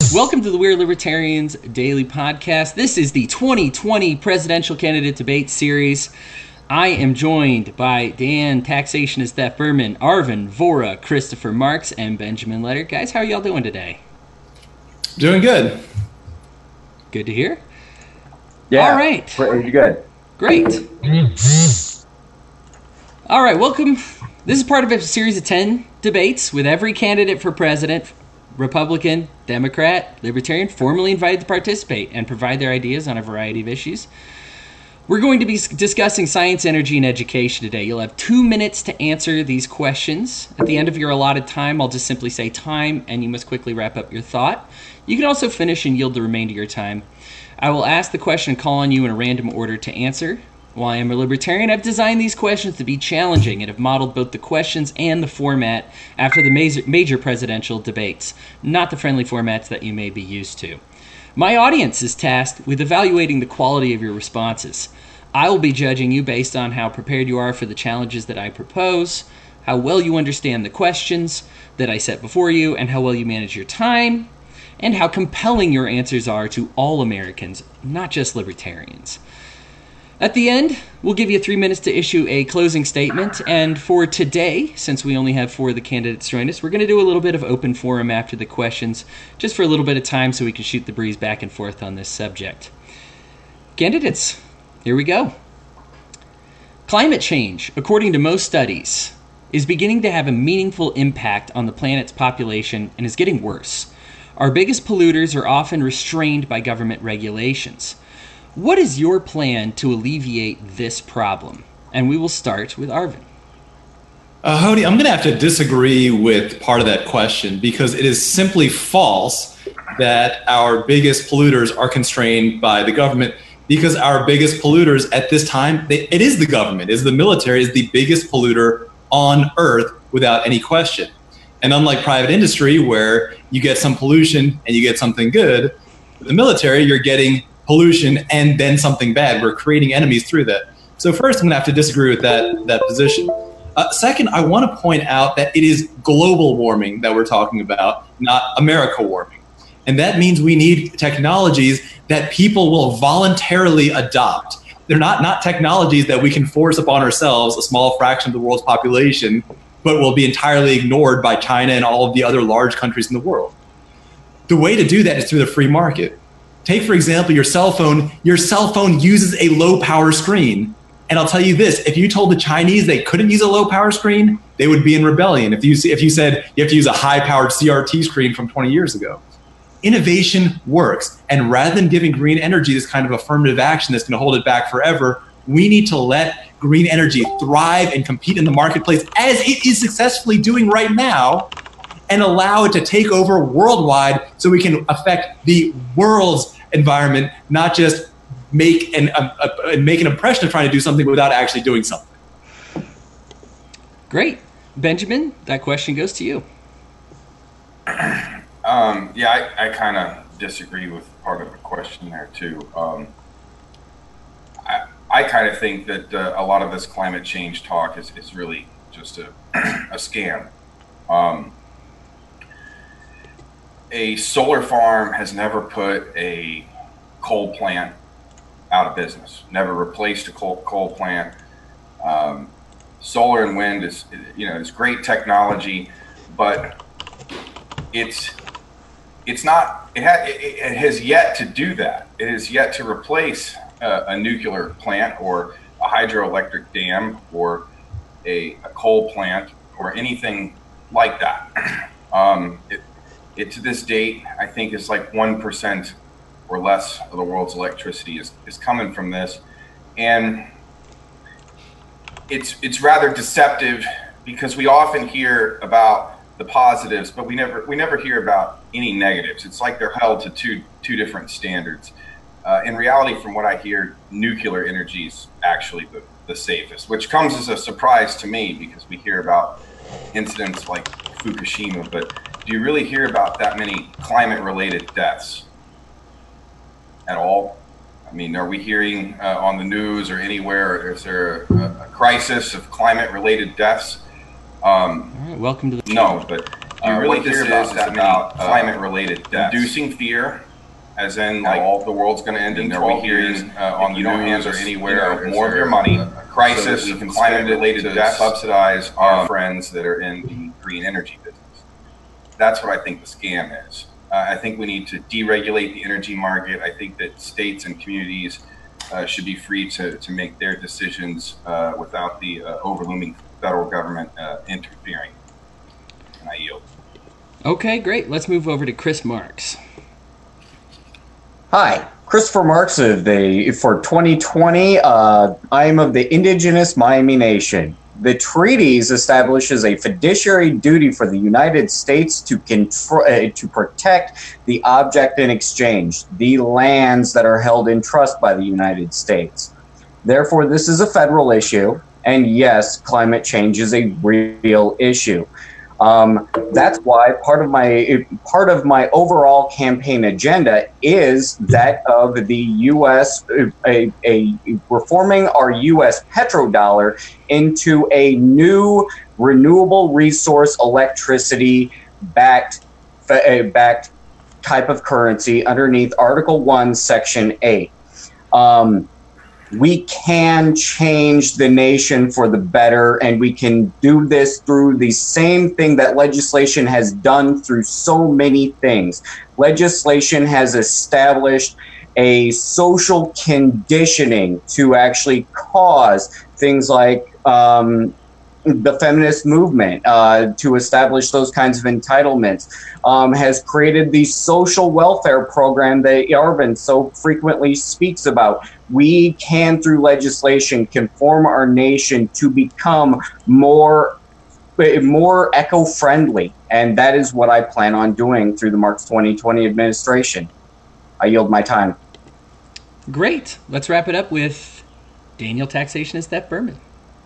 Welcome to the We're Libertarians Daily Podcast. This is the 2020 Presidential Candidate Debate Series. I am joined by Dan Taxationist Theft Berman, Arvin Vora, Christopher Marks, and Benjamin Letter. Guys, how are y'all doing today? Doing good. Good to hear. Yeah. All right. Pretty good. Great. All right, welcome. This is part of a series of 10 debates with every candidate for president, Republican, Democrat, Libertarian, formally invited to participate and provide their ideas on a variety of issues. We're going to be discussing science, energy, and education today. You'll have 2 minutes to answer these questions. At the end of your allotted time, I'll just simply say time, and you must quickly wrap up your thought. You can also finish and yield the remainder of your time. I will ask the question and call on you in a random order to answer. While I am a libertarian, I've designed these questions to be challenging and have modeled both the questions and the format after the major presidential debates, not the friendly formats that you may be used to. My audience is tasked with evaluating the quality of your responses. I will be judging you based on how prepared you are for the challenges that I propose, how well you understand the questions that I set before you, and how well you manage your time, and how compelling your answers are to all Americans, not just libertarians. At the end, we'll give you 3 minutes to issue a closing statement, and for today, since we only have 4 of the candidates join us, we're going to do a little bit of open forum after the questions, just for a little bit of time so we can shoot the breeze back and forth on this subject. Candidates, here we go. Climate change, according to most studies, is beginning to have a meaningful impact on the planet's population and is getting worse. Our biggest polluters are often restrained by government regulations. What is your plan to alleviate this problem? And we will start with Arvin. Hody, I'm going to have to disagree with part of that question because it is simply false that our biggest polluters are constrained by the government, because our biggest polluters at this time, it is the government, is the military, is the biggest polluter on Earth without any question. And unlike private industry, where you get some pollution and you get something good, with the military, you're getting pollution and then something bad. We're creating enemies through that. So first, I'm going to have to disagree with that position. Second, I want to point out that it is global warming that we're talking about, not America warming. And that means we need technologies that people will voluntarily adopt. They're not technologies that we can force upon ourselves, a small fraction of the world's population, but will be entirely ignored by China and all of the other large countries in the world. The way to do that is through the free market. Take, for example, your cell phone. Your cell phone uses a low-power screen. And I'll tell you this, if you told the Chinese they couldn't use a low-power screen, they would be in rebellion. If you said you have to use a high-powered CRT screen from 20 years ago. Innovation works. And rather than giving green energy this kind of affirmative action that's going to hold it back forever, we need to let green energy thrive and compete in the marketplace as it is successfully doing right now, and allow it to take over worldwide so we can affect the world's environment, not just make an impression of trying to do something without actually doing something. Great. Benjamin, that question goes to you. I kind of disagree with part of the question there too. I kind of think that a lot of this climate change talk is really just a scam. A solar farm has never put a coal plant out of business, never replaced a coal plant. Solar and wind is great technology, but it has yet to do that. It has yet to replace a nuclear plant or a hydroelectric dam or a coal plant or anything like that. It to this date, I think, is like 1% or less of the world's electricity is coming from this. And it's rather deceptive because we often hear about the positives, but we never hear about any negatives. It's like they're held to two different standards. In reality, from what I hear, nuclear energy is actually the safest, which comes as a surprise to me because we hear about incidents like Fukushima, but do you really hear about that many climate-related deaths at all? I mean, are we hearing on the news or anywhere, is there a crisis of climate-related deaths? All right, welcome to the No, but What this is about climate-related deaths. Inducing fear, as in like all the world's going to end in 12 years. On the news or anywhere, more of your money. Crisis, so we can climate-related deaths, subsidize our friends that are in the green energy business. That's what I think the scam is. I think we need to deregulate the energy market. I think that states and communities should be free to make their decisions without the overlooming federal government interfering. And I yield. Okay, great. Let's move over to Chris Marks. Hi, Christopher Marks for 2020. I am of the indigenous Miami Nation. The treaties establishes a fiduciary duty for the United States to protect the object in exchange, the lands that are held in trust by the United States. Therefore, this is a federal issue, and yes, climate change is a real issue. That's why part of my overall campaign agenda is that of the U.S. Reforming our U.S. petrodollar into a new renewable resource electricity backed type of currency underneath Article 1, Section 8. We can change the nation for the better, and we can do this through the same thing that legislation has done through so many things. Legislation has established a social conditioning to actually cause things like the feminist movement to establish those kinds of entitlements, has created the social welfare program that Arvin so frequently speaks about. We can, through legislation, conform our nation to become more eco-friendly, and that is what I plan on doing through the Marks 2020 administration. I yield my time. Great. Let's wrap it up with Daniel Taxationist Theft Berman.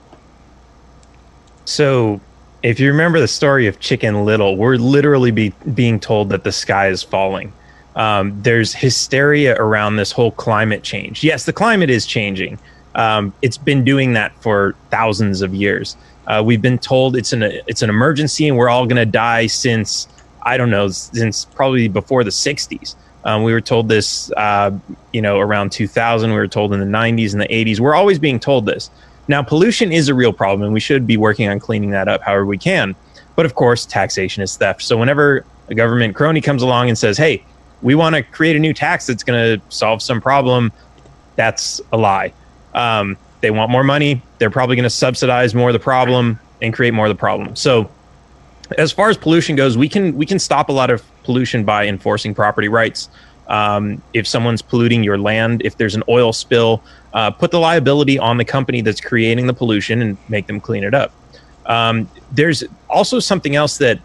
So, if you remember the story of Chicken Little, we're literally being told that the sky is falling. There's hysteria around this whole climate change. Yes, the climate is changing. It's been doing that for thousands of years. We've been told it's an emergency and we're all going to die since probably before the 60s. We were told this, around 2000. We were told in the 90s and the 80s. We're always being told this. Now, pollution is a real problem, and we should be working on cleaning that up however we can. But of course, taxation is theft. So whenever a government crony comes along and says, hey, we want to create a new tax that's going to solve some problem, that's a lie. They want more money. They're probably going to subsidize more of the problem and create more of the problem. So as far as pollution goes, we can stop a lot of pollution by enforcing property rights. If someone's polluting your land, if there's an oil spill, put the liability on the company that's creating the pollution and make them clean it up. There's also something else that,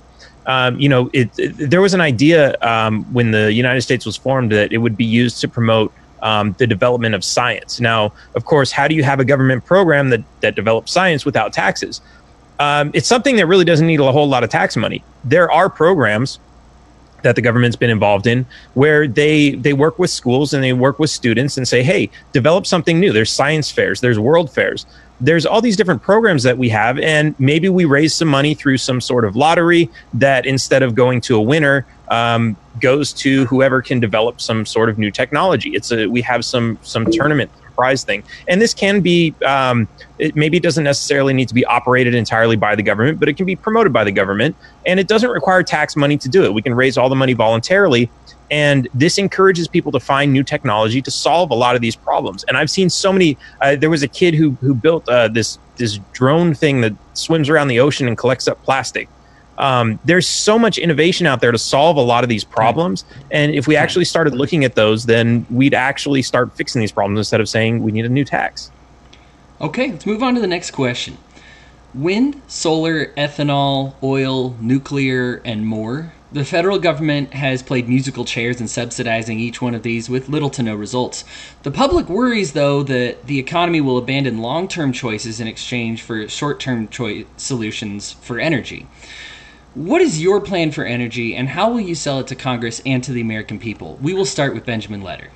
there was an idea when the United States was formed that it would be used to promote the development of science. Now, of course, how do you have a government program that develops science without taxes? It's something that really doesn't need a whole lot of tax money. There are programs that the government's been involved in where they work with schools and they work with students and say, hey, develop something new. There's science fairs, there's world fairs. There's all these different programs that we have, and maybe we raise some money through some sort of lottery that instead of going to a winner, goes to whoever can develop some sort of new technology. We have some tournament prize thing. And this can be, it doesn't necessarily need to be operated entirely by the government, but it can be promoted by the government. And it doesn't require tax money to do it. We can raise all the money voluntarily. And this encourages people to find new technology to solve a lot of these problems. And I've seen so many, there was a kid who built this drone thing that swims around the ocean and collects up plastic. There's so much innovation out there to solve a lot of these problems. And if we actually started looking at those, then we'd actually start fixing these problems instead of saying we need a new tax. Okay, let's move on to the next question. Wind, solar, ethanol, oil, nuclear, and more. The federal government has played musical chairs in subsidizing each one of these with little to no results. The public worries, though, that the economy will abandon long-term choices in exchange for short-term solutions for energy. What is your plan for energy, and how will you sell it to Congress and to the American people? We will start with Benjamin Letter.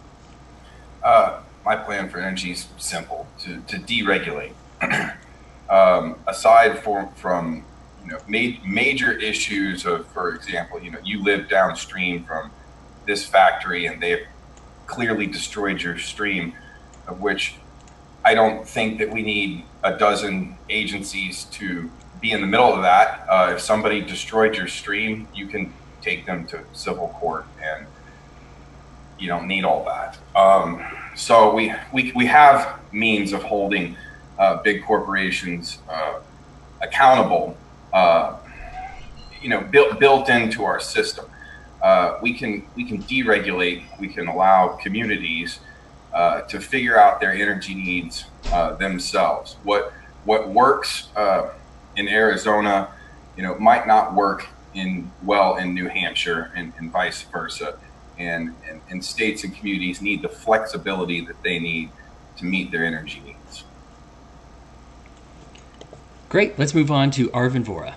My plan for energy is simple: to deregulate. Aside from major issues of, for example, you live downstream from this factory and they've clearly destroyed your stream, of which I don't think that we need a dozen agencies to be in the middle of that. If somebody destroyed your stream, you can take them to civil court, and you don't need all that. So we have means of holding big corporations accountable, built into our system. We can deregulate. We can allow communities to figure out their energy needs themselves. What works in Arizona, might not work in New Hampshire, and vice versa. And states and communities need the flexibility that they need to meet their energy needs. Great. Let's move on to Arvin Vohra.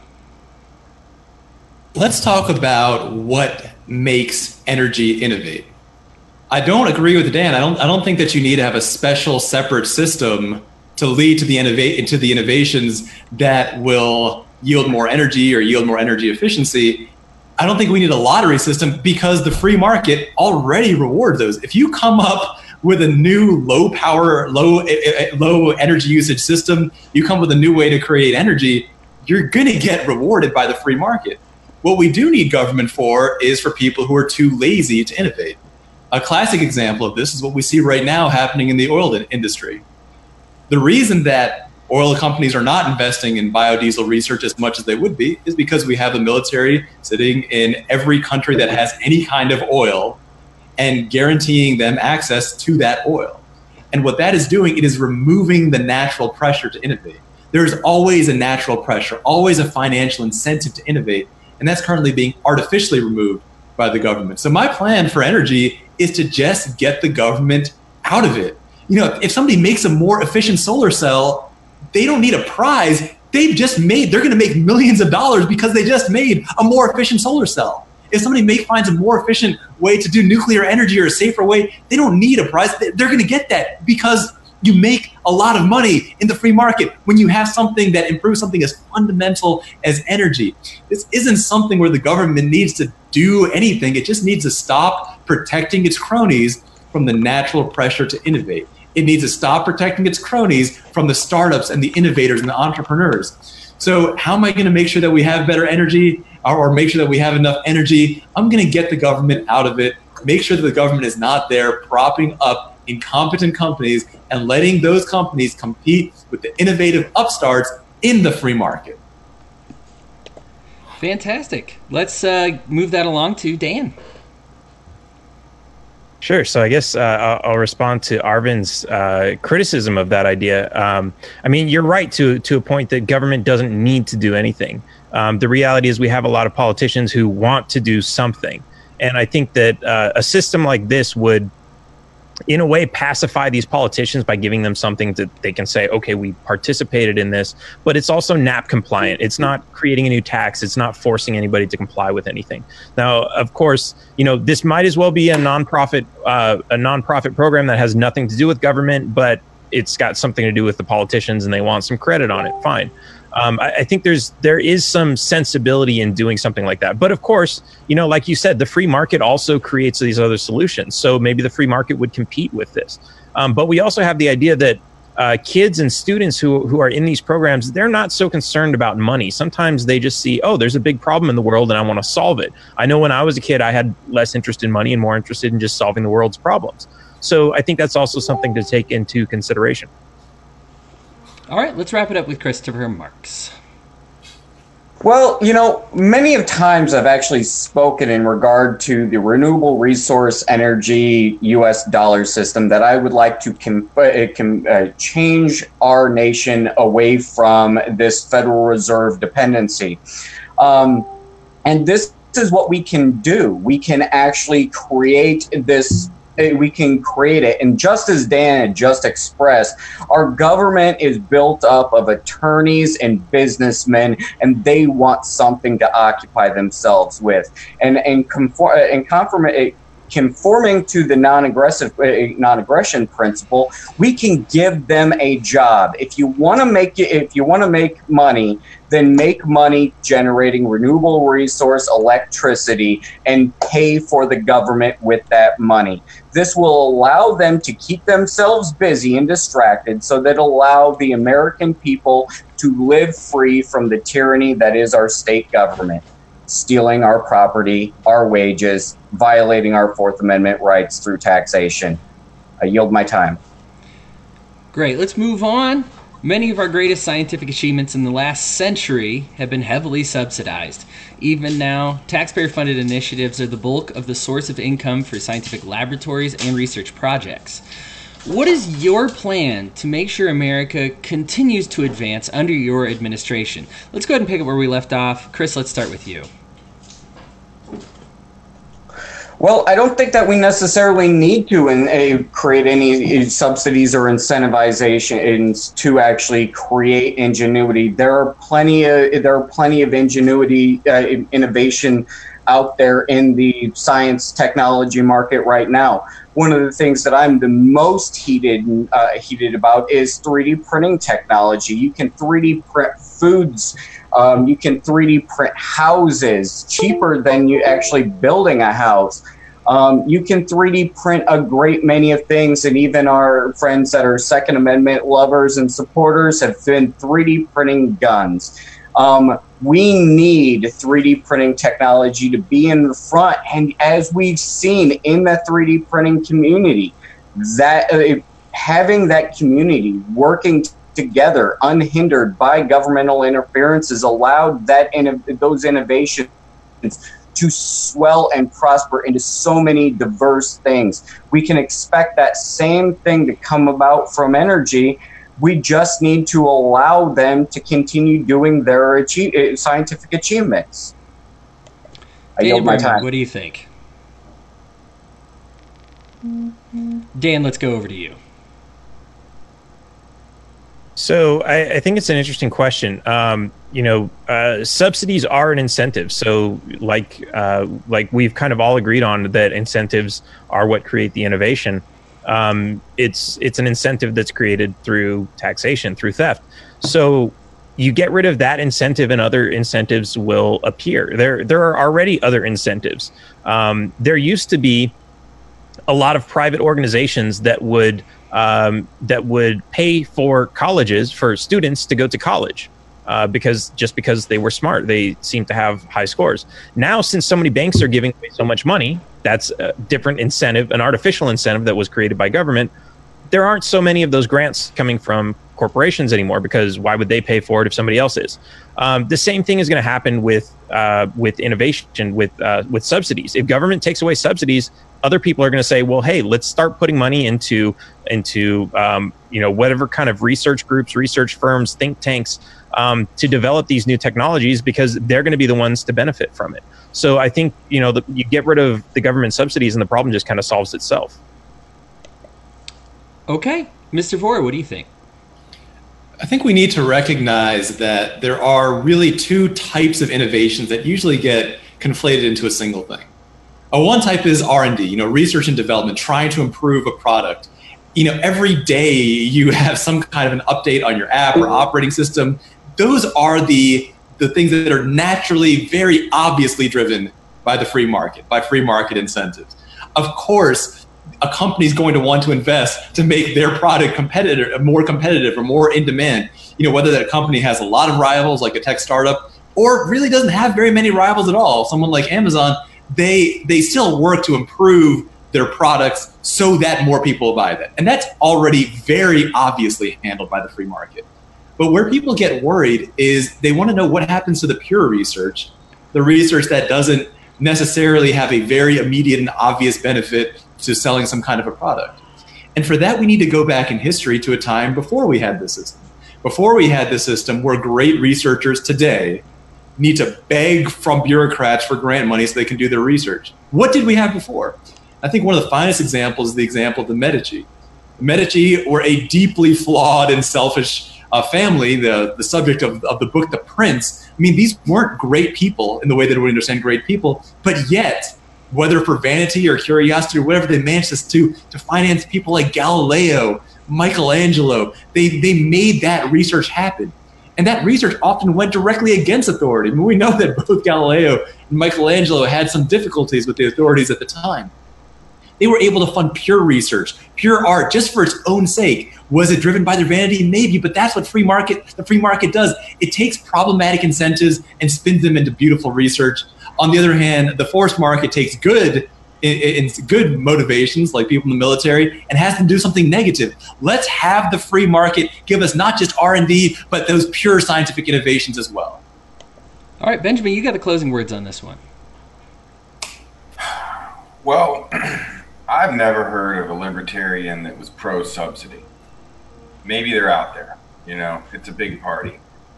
Let's talk about what makes energy innovate. I don't agree with Dan. I don't think that you need to have a special separate system to lead to the innovations that will yield more energy or yield more energy efficiency. I don't think we need a lottery system, because the free market already rewards those. If you come up with a new low power, low energy usage system, you come with a new way to create energy, you're going to get rewarded by the free market. What we do need government for is for people who are too lazy to innovate. A classic example of this is what we see right now happening in the oil industry. The reason that oil companies are not investing in biodiesel research as much as they would be is because we have a military sitting in every country that has any kind of oil and guaranteeing them access to that oil. And what that is doing, it is removing the natural pressure to innovate. There's always a natural pressure, always a financial incentive to innovate, and that's currently being artificially removed by the government. So my plan for energy is to just get the government out of it. If somebody makes a more efficient solar cell, they don't need a prize. They're going to make millions of dollars because they just made a more efficient solar cell. If somebody finds a more efficient way to do nuclear energy or a safer way, they don't need a prize. They're going to get that because you make a lot of money in the free market when you have something that improves something as fundamental as energy. This isn't something where the government needs to do anything. It just needs to stop protecting its cronies from the natural pressure to innovate. It needs to stop protecting its cronies from the startups and the innovators and the entrepreneurs. So how am I going to make sure that we have better energy, or make sure that we have enough energy? I'm going to get the government out of it, make sure that the government is not there propping up incompetent companies and letting those companies compete with the innovative upstarts in the free market. Fantastic. Let's move that along to Dan. Sure. So I guess I'll respond to Arvin's criticism of that idea. I mean, you're right to a point that government doesn't need to do anything. The reality is we have a lot of politicians who want to do something. And I think that a system like this would, in a way, pacify these politicians by giving them something that they can say, okay, we participated in this, but it's also NAP compliant. It's not creating a new tax. It's not forcing anybody to comply with anything. Now, of course, this might as well be a nonprofit program that has nothing to do with government, but it's got something to do with the politicians and they want some credit on it. Fine. I think there is some sensibility in doing something like that. But of course, like you said, the free market also creates these other solutions. So maybe the free market would compete with this. But we also have the idea that kids and students who are in these programs, they're not so concerned about money. Sometimes they just see, oh, there's a big problem in the world and I want to solve it. I know when I was a kid, I had less interest in money and more interested in just solving the world's problems. So I think that's also something to take into consideration. All right, let's wrap it up with Christopher Marks. Well, many of times I've actually spoken in regard to the renewable resource energy U.S. dollar system that I would like to change our nation away from this Federal Reserve dependency. And this is what we can do. We can actually create this. We can create it. And just as Dan had just expressed, our government is built up of attorneys and businessmen, and they want something to occupy themselves with. And conforming to the non-aggression principle, we can give them a job. If you want to make money, then make money generating renewable resource electricity and pay for the government with that money. This will allow them to keep themselves busy and distracted, so that allow the American people to live free from the tyranny that is our state government, stealing our property, our wages, violating our Fourth Amendment rights through taxation. I yield my time. Great. Let's move on. Many of our greatest scientific achievements in the last century have been heavily subsidized. Even now, taxpayer-funded initiatives are the bulk of the source of income for scientific laboratories and research projects. What is your plan to make sure America continues to advance under your administration? Let's go ahead and pick up where we left off. Chris, let's start with you. Well, I don't think that we necessarily need to create any subsidies or incentivizations to actually create ingenuity. There are plenty of ingenuity, innovation out there in the science technology market right now. One of the things that I'm the most heated about is 3D printing technology. You can 3D print foods. You can 3D print houses cheaper than you actually building a house. You can 3D print a great many of things, and even our friends that are Second Amendment lovers and supporters have been 3D printing guns. We need 3D printing technology to be in the front, and as we've seen in the 3D printing community, that having that community working together unhindered by governmental interference has allowed those innovations to swell and prosper into so many diverse things. We can expect that same thing to come about from energy. We just need to allow them to continue doing their scientific achievements. I yield my time. What do you think? Dan, let's go over to you. So I think it's an interesting question. Subsidies are an incentive. So like we've kind of all agreed on that incentives are what create the innovation. It's an incentive that's created through taxation, through theft. So you get rid of that incentive and other incentives will appear. There are already other incentives. There used to be a lot of private organizations that would pay for colleges, for students to go to college because they were smart. They seem to have high scores. Now, since so many banks are giving away so much money, that's a different incentive, an artificial incentive that was created by government. There aren't so many of those grants coming from corporations anymore, because why would they pay for it if somebody else is? The same thing is going to happen with innovation, with subsidies. If government takes away subsidies, other people are going to say, well, hey, let's start putting money into whatever kind of research groups, research firms, think tanks to develop these new technologies, because they're going to be the ones to benefit from it. So I think, you get rid of the government subsidies and the problem just kind of solves itself. Okay. Mr. Vora, what do you think? I think we need to recognize that there are really two types of innovations that usually get conflated into a single thing. One type is R&D, research and development, trying to improve a product. Every day you have some kind of an update on your app or operating system. Those are the things that are naturally, very obviously driven by the free market, by free market incentives. Of course, a company is going to want to invest to make their product more competitive or more in demand. Whether that company has a lot of rivals like a tech startup, or really doesn't have very many rivals at all, someone like Amazon, they still work to improve their products so that more people buy them. And that's already very obviously handled by the free market. But where people get worried is they want to know what happens to the pure research, the research that doesn't necessarily have a very immediate and obvious benefit to selling some kind of a product. And for that, we need to go back in history to a time before we had this system. Before we had this system, where great researchers today need to beg from bureaucrats for grant money so they can do their research. What did we have before? I think one of the finest examples is the example of the Medici. The Medici were a deeply flawed and selfish family, the subject of the book The Prince. I mean, these weren't great people in the way that we understand great people, but yet whether for vanity or curiosity or whatever, they managed to finance people like Galileo, Michelangelo. They made that research happen. And that research often went directly against authority. I mean, we know that both Galileo and Michelangelo had some difficulties with the authorities at the time. They were able to fund pure research, pure art, just for its own sake. Was it driven by their vanity? Maybe, but that's what the free market does. It takes problematic incentives and spins them into beautiful research. On the other hand, the forced market takes good motivations, like people in the military, and has them do something negative. Let's have the free market give us not just R&D, but those pure scientific innovations as well. All right, Benjamin, you got the closing words on this one. Well, I've never heard of a libertarian that was pro-subsidy. Maybe they're out there, it's a big party.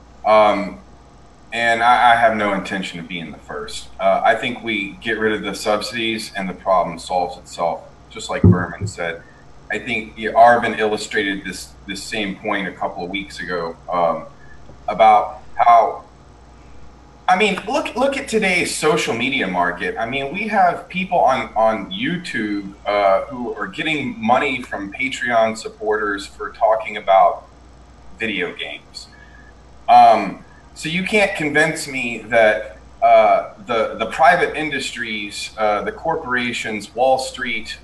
And I have no intention of being the first. I think we get rid of the subsidies and the problem solves itself, just like Berman said. I think Arvin illustrated this same point a couple of weeks ago about how, look at today's social media market. We have people on YouTube who are getting money from Patreon supporters for talking about video games. So you can't convince me that the private industries, the corporations, Wall Street,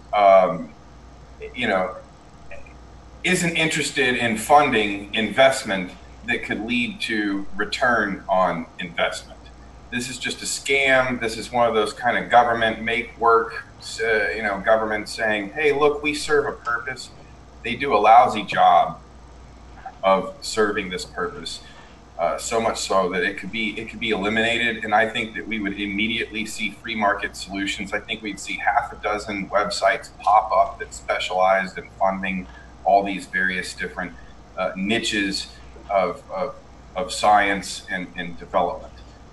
isn't interested in funding investment that could lead to return on investment. This is just a scam. This is one of those kind of government make work, government saying, hey, look, we serve a purpose. They do a lousy job of serving this purpose. So much so that it could be eliminated, and I think that we would immediately see free market solutions. I think we'd see half a dozen websites pop up that specialized in funding all these various different niches of science and development.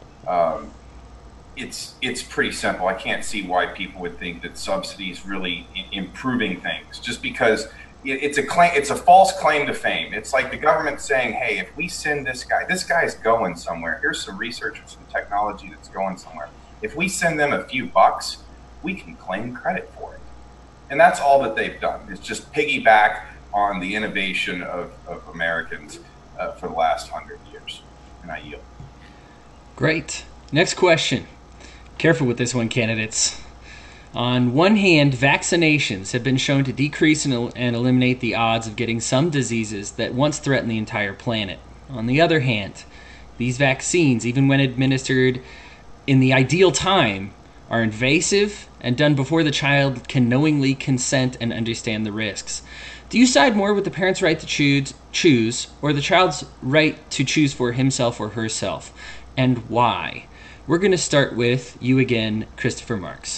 It's pretty simple. I can't see why people would think that subsidies really improving things just because. It's a false claim to fame. It's like the government saying, hey, if we send this guy's going somewhere. Here's some research or some technology that's going somewhere. If we send them a few bucks, we can claim credit for it. And that's all that they've done is just piggyback on the innovation of Americans for the last 100 years. And I yield. Great. Next question. Careful with this one, candidates. On one hand, vaccinations have been shown to decrease and eliminate the odds of getting some diseases that once threatened the entire planet. On the other hand, these vaccines, even when administered in the ideal time, are invasive and done before the child can knowingly consent and understand the risks. Do you side more with the parent's right to choose or the child's right to choose for himself or herself? And why? We're going to start with you again, Christopher Marks.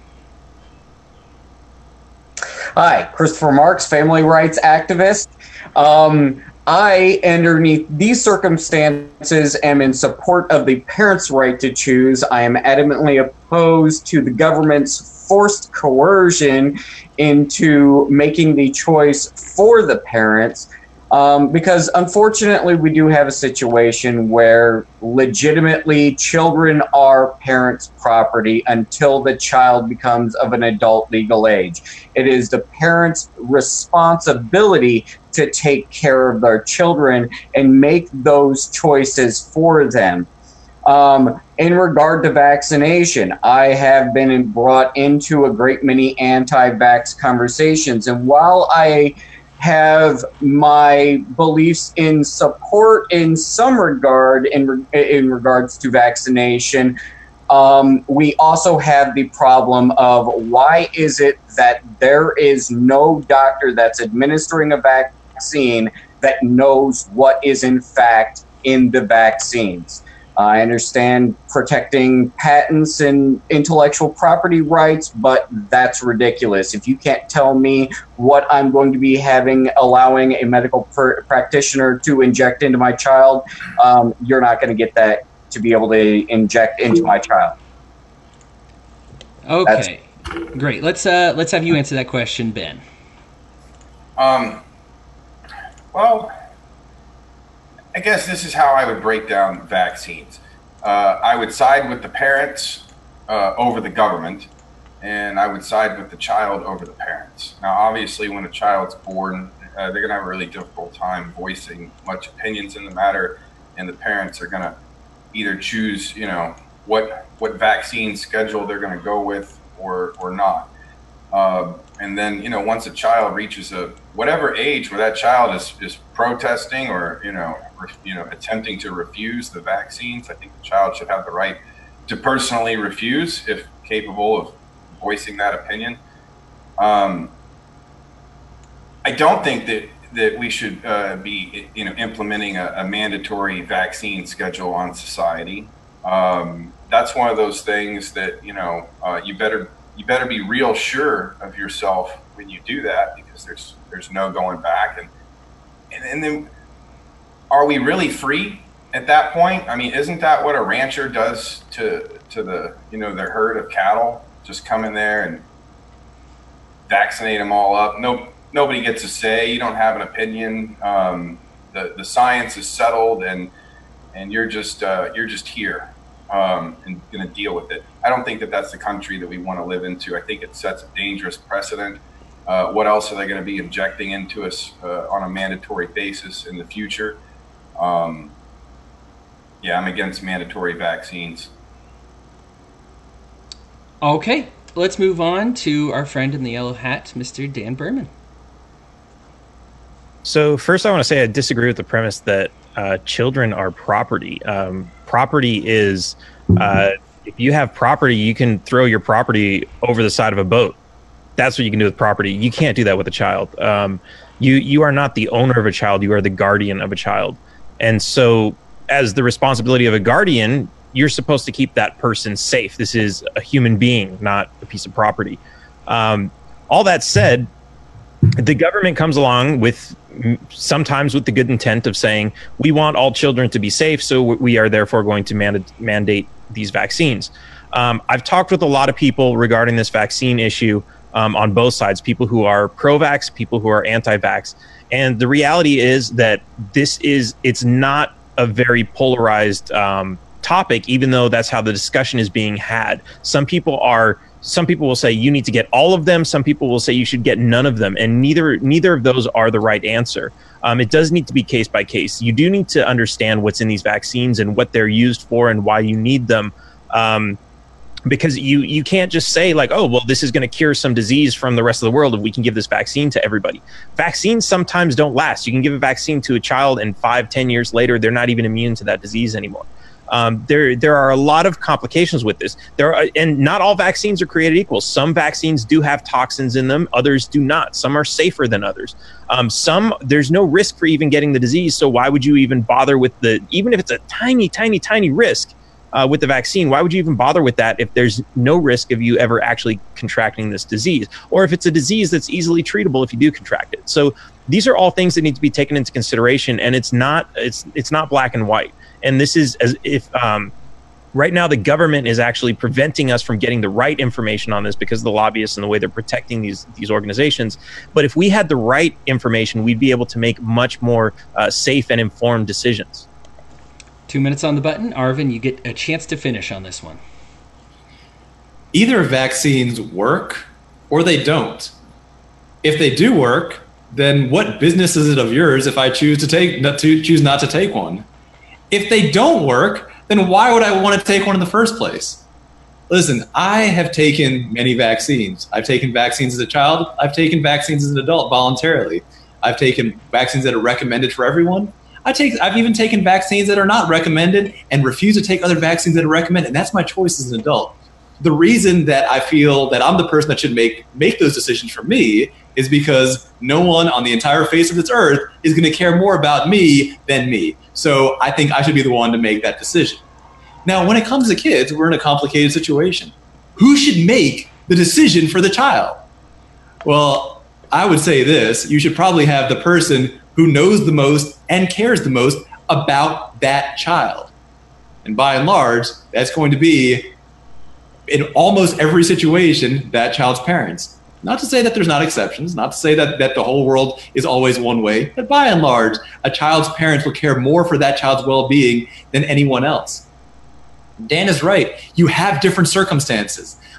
Hi, Christopher Marks, family rights activist. I, underneath these circumstances, am in support of the parent's right to choose. I am adamantly opposed to the government's forced coercion into making the choice for the parents. Because unfortunately, we do have a situation where legitimately children are parents' property until the child becomes of an adult legal age. It is the parents' responsibility to take care of their children and make those choices for them. In regard to vaccination, I have been brought into a great many anti-vax conversations, and while I have my beliefs in support in some regard in regards to vaccination, we also have the problem of why is it that there is no doctor that's administering a vaccine that knows what is in fact in the vaccines. I understand protecting patents and intellectual property rights, but that's ridiculous. If you can't tell me what I'm going to be allowing a medical practitioner to inject into my child, you're not going to get that to be able to inject into my child. Okay, great. Let's have you answer that question, Ben. Well, I guess this is how I would break down vaccines. I would side with the parents over the government. and I would side with the child over the parents. Now, obviously, when a child's born, they're going to have a really difficult time voicing much opinions in the matter, and the parents are going to either choose, what vaccine schedule they're going to go with or not. And then, once a child reaches whatever age where that child is protesting or attempting to refuse the vaccines, I think the child should have the right to personally refuse if capable of voicing that opinion. I don't think that we should be implementing a mandatory vaccine schedule on society. That's one of those things that you better be real sure of yourself when you do that, because there's no going back. And then, are we really free at that point? I mean, isn't that what a rancher does to the their herd of cattle? Just come in there and vaccinate them all up. Nobody gets a say. You don't have an opinion. The science is settled, and you're just here and going to deal with it. I don't think that that's the country that we want to live into. I think it sets a dangerous precedent. What else are they going to be injecting into us on a mandatory basis in the future? I'm against mandatory vaccines. Okay, let's move on to our friend in the yellow hat, Mr. Dan Berman. So first I want to say I disagree with the premise that children are property. Property is, if you have property, you can throw your property over the side of a boat. That's what you can do with property. You can't do that with a child. You are not the owner of a child. You are the guardian of a child. And so as the responsibility of a guardian, you're supposed to keep that person safe. This is a human being, not a piece of property. All that said, the government comes along sometimes with the good intent of saying, we want all children to be safe, so we are therefore going to mandate these vaccines. I've talked with a lot of people regarding this vaccine issue on both sides, people who are pro-vax, people who are anti-vax. And the reality is that it's not a very polarized topic, even though that's how the discussion is being had. Some people will say you need to get all of them. Some people will say you should get none of them. And neither of those are the right answer. It does need to be case by case. You do need to understand what's in these vaccines and what they're used for and why you need them. Because you can't just say like, oh, well, this is going to cure some disease from the rest of the world if we can give this vaccine to everybody. Vaccines sometimes don't last. You can give a vaccine to a child and 5-10 years later, they're not even immune to that disease anymore. There are a lot of complications with this. And not all vaccines are created equal. Some vaccines do have toxins in them. Others do not. Some are safer than others. There's no risk for even getting the disease. So why would you even bother with even if it's a tiny, tiny, tiny risk with the vaccine, why would you even bother with that if there's no risk of you ever actually contracting this disease? Or if it's a disease that's easily treatable if you do contract it. So these are all things that need to be taken into consideration, and it's not black and white. And this is as if right now the government is actually preventing us from getting the right information on this because of the lobbyists and the way they're protecting these organizations. But if we had the right information, we'd be able to make much more safe and informed decisions. 2 minutes on the button. Arvin, you get a chance to finish on this one. Either vaccines work or they don't. If they do work, then what business is it of yours if I choose not to take one? If they don't work, then why would I want to take one in the first place? Listen, I have taken many vaccines. I've taken vaccines as a child. I've taken vaccines as an adult voluntarily. I've taken vaccines that are recommended for everyone. I've even taken vaccines that are not recommended and refuse to take other vaccines that are recommended. And that's my choice as an adult. The reason that I feel that I'm the person that should make those decisions for me is because no one on the entire face of this earth is going to care more about me than me. So I think I should be the one to make that decision. Now, when it comes to kids, we're in a complicated situation. Who should make the decision for the child? Well, I would say this. You should probably have the person who knows the most and cares the most about that child. And by and large, that's going to be, in almost every situation, that child's parents. Not to say that there's not exceptions, not to say that the whole world is always one way, but by and large, a child's parents will care more for that child's well-being than anyone else. Dan is right. You have different circumstances.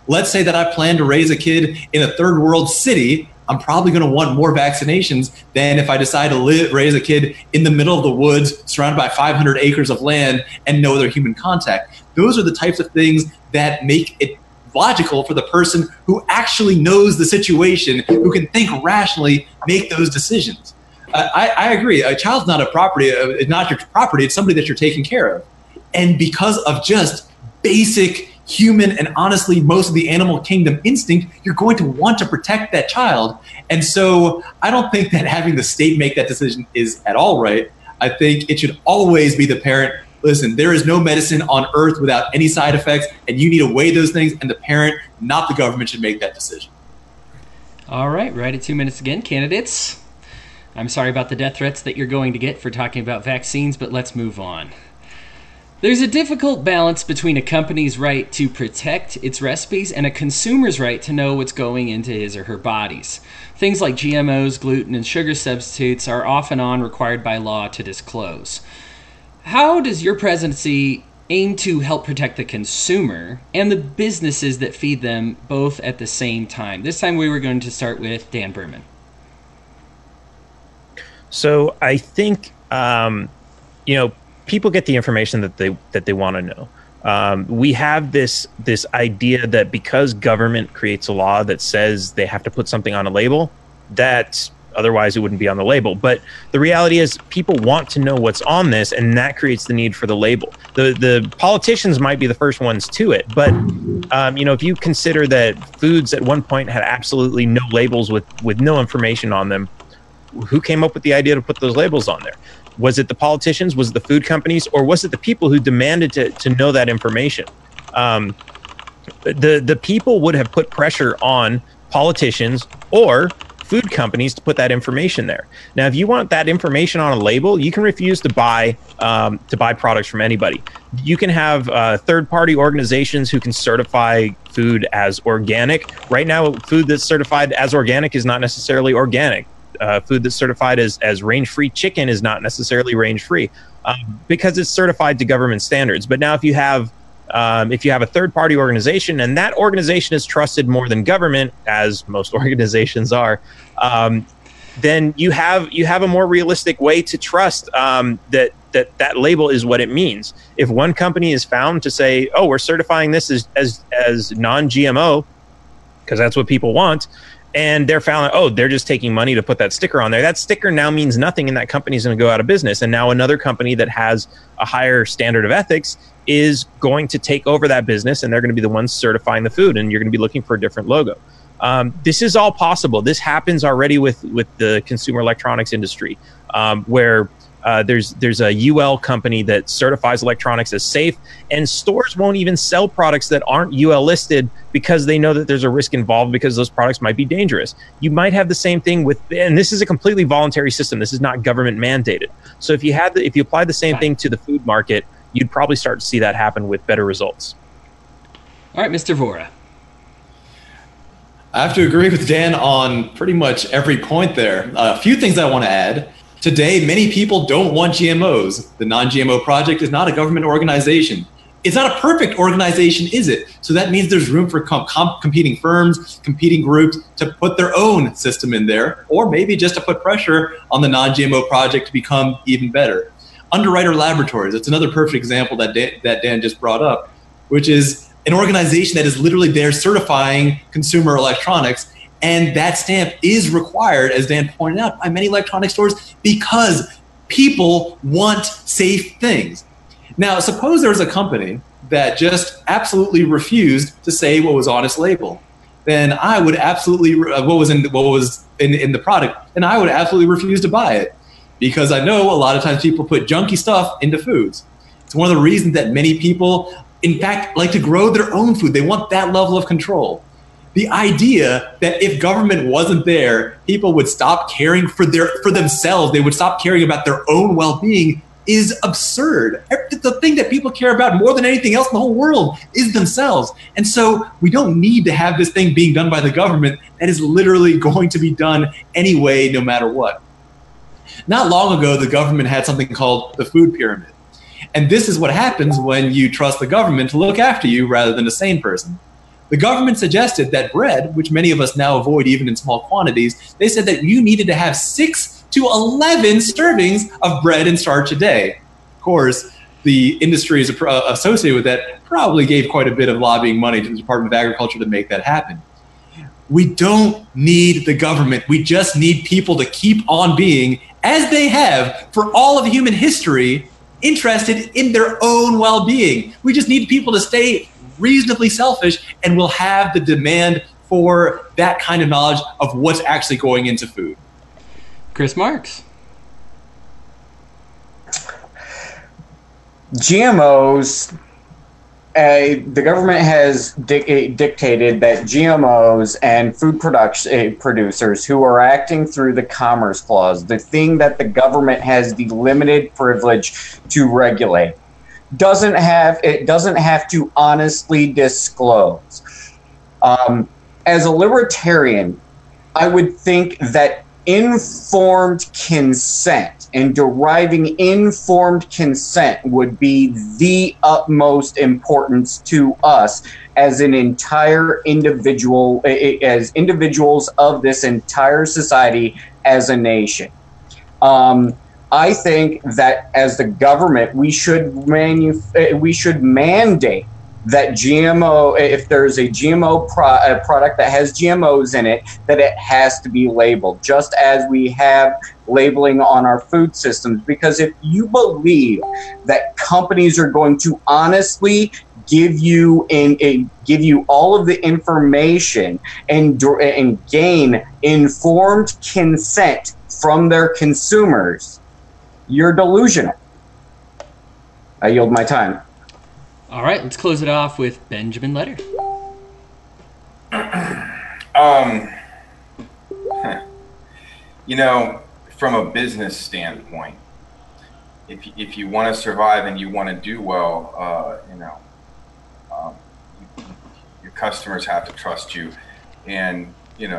let's say that I plan to raise a kid in a third world city, I'm probably going to want more vaccinations than if I decide to raise a kid in the middle of the woods, surrounded by 500 acres of land and no other human contact. Those are the types of things that make it logical for the person who actually knows the situation, who can think rationally, make those decisions. I agree. A child's not a property. It's not your property. It's somebody that you're taking care of. And because of just basic human and honestly most of the animal kingdom instinct, you're going to want to protect that child. And so I don't think that having the state make that decision is at all right. I think it should always be the parent. Listen, there is no medicine on earth without any side effects, and you need to weigh those things, and the parent, not the government, should make that decision. All right, right at 2 minutes again. Candidates, I'm sorry about the death threats that you're going to get for talking about vaccines, but let's move on. There's a difficult balance between a company's right to protect its recipes and a consumer's right to know what's going into his or her bodies. Things like GMOs, gluten, and sugar substitutes are off and on required by law to disclose. How does your presidency aim to help protect the consumer and the businesses that feed them both at the same time? This time we were going to start with Dan Berman. So I think, people get the information that they want to know. We have this idea that because government creates a law that says they have to put something on a label, that otherwise it wouldn't be on the label. But the reality is people want to know what's on this, and that creates the need for the label. The politicians might be the first ones to it, but if you consider that foods at one point had absolutely no labels with no information on them, who came up with the idea to put those labels on there? Was it the politicians? Was it the food companies? Or was it the people who demanded to know that information? The people would have put pressure on politicians or food companies to put that information there. Now, if you want that information on a label, you can refuse to buy products from anybody. You can have third-party organizations who can certify food as organic. Right now, food that's certified as organic is not necessarily organic. Food that's certified as range-free chicken is not necessarily range-free because it's certified to government standards. But now if you have a third-party organization and that organization is trusted more than government, as most organizations are, then you have a more realistic way to trust that label is what it means. If one company is found to say, "Oh, we're certifying this as non-GMO," because that's what people want, and they're found, they're just taking money to put that sticker on there. That sticker now means nothing, and that company's going to go out of business. And now another company that has a higher standard of ethics is going to take over that business, and they're going to be the ones certifying the food, and you're going to be looking for a different logo. This is all possible. This happens already with the consumer electronics industry, where there's a UL company that certifies electronics as safe, and stores won't even sell products that aren't UL listed because they know that there's a risk involved because those products might be dangerous. You might have the same thing and this is a completely voluntary system. This is not government mandated. So if you apply the same thing to the food market, you'd probably start to see that happen with better results. All right, Mr. Vora. I have to agree with Dan on pretty much every point there. A few things I want to add. Today, many people don't want GMOs. The Non-GMO Project is not a government organization. It's not a perfect organization, is it? So that means there's room for competing firms, competing groups to put their own system in there, or maybe just to put pressure on the Non-GMO Project to become even better. Underwriter Laboratories, it's another perfect example that Dan just brought up, which is an organization that is literally there certifying consumer electronics. And that stamp is required, as Dan pointed out, by many electronic stores because people want safe things. Now, suppose there was a company that just absolutely refused to say what was on its label. Then I would absolutely what was in the product, and I would absolutely refuse to buy it because I know a lot of times people put junky stuff into foods. It's one of the reasons that many people, in fact, like to grow their own food. They want that level of control. The idea that if government wasn't there, people would stop caring for themselves, they would stop caring about their own well-being is absurd. The thing that people care about more than anything else in the whole world is themselves. And so we don't need to have this thing being done by the government that is literally going to be done anyway, no matter what. Not long ago, the government had something called the food pyramid. And this is what happens when you trust the government to look after you rather than a sane person. The government suggested that bread, which many of us now avoid even in small quantities, they said that you needed to have 6 to 11 servings of bread and starch a day. Of course, the industries associated with that probably gave quite a bit of lobbying money to the Department of Agriculture to make that happen. We don't need the government. We just need people to keep on being, as they have for all of human history, interested in their own well-being. We just need people to stay reasonably selfish, and we'll have the demand for that kind of knowledge of what's actually going into food. Chris Marks. GMOs, the government has dictated that GMOs and food producers who are acting through the Commerce Clause, the thing that the government has the limited privilege to regulate, doesn't have to honestly disclose. As a libertarian, I would think that informed consent and deriving informed consent would be the utmost importance to us as an entire individual, as individuals of this entire society, as a nation. I think that as the government, we should mandate that GMO, if there's a GMO product that has GMOs in it, that it has to be labeled, just as we have labeling on our food systems. Because if you believe that companies are going to honestly give you all of the information and gain informed consent from their consumers, you're delusional. I yield my time. All right, let's close it off with Benjamin Letter. You know, from a business standpoint, if you want to survive and you want to do well, your customers have to trust you. And,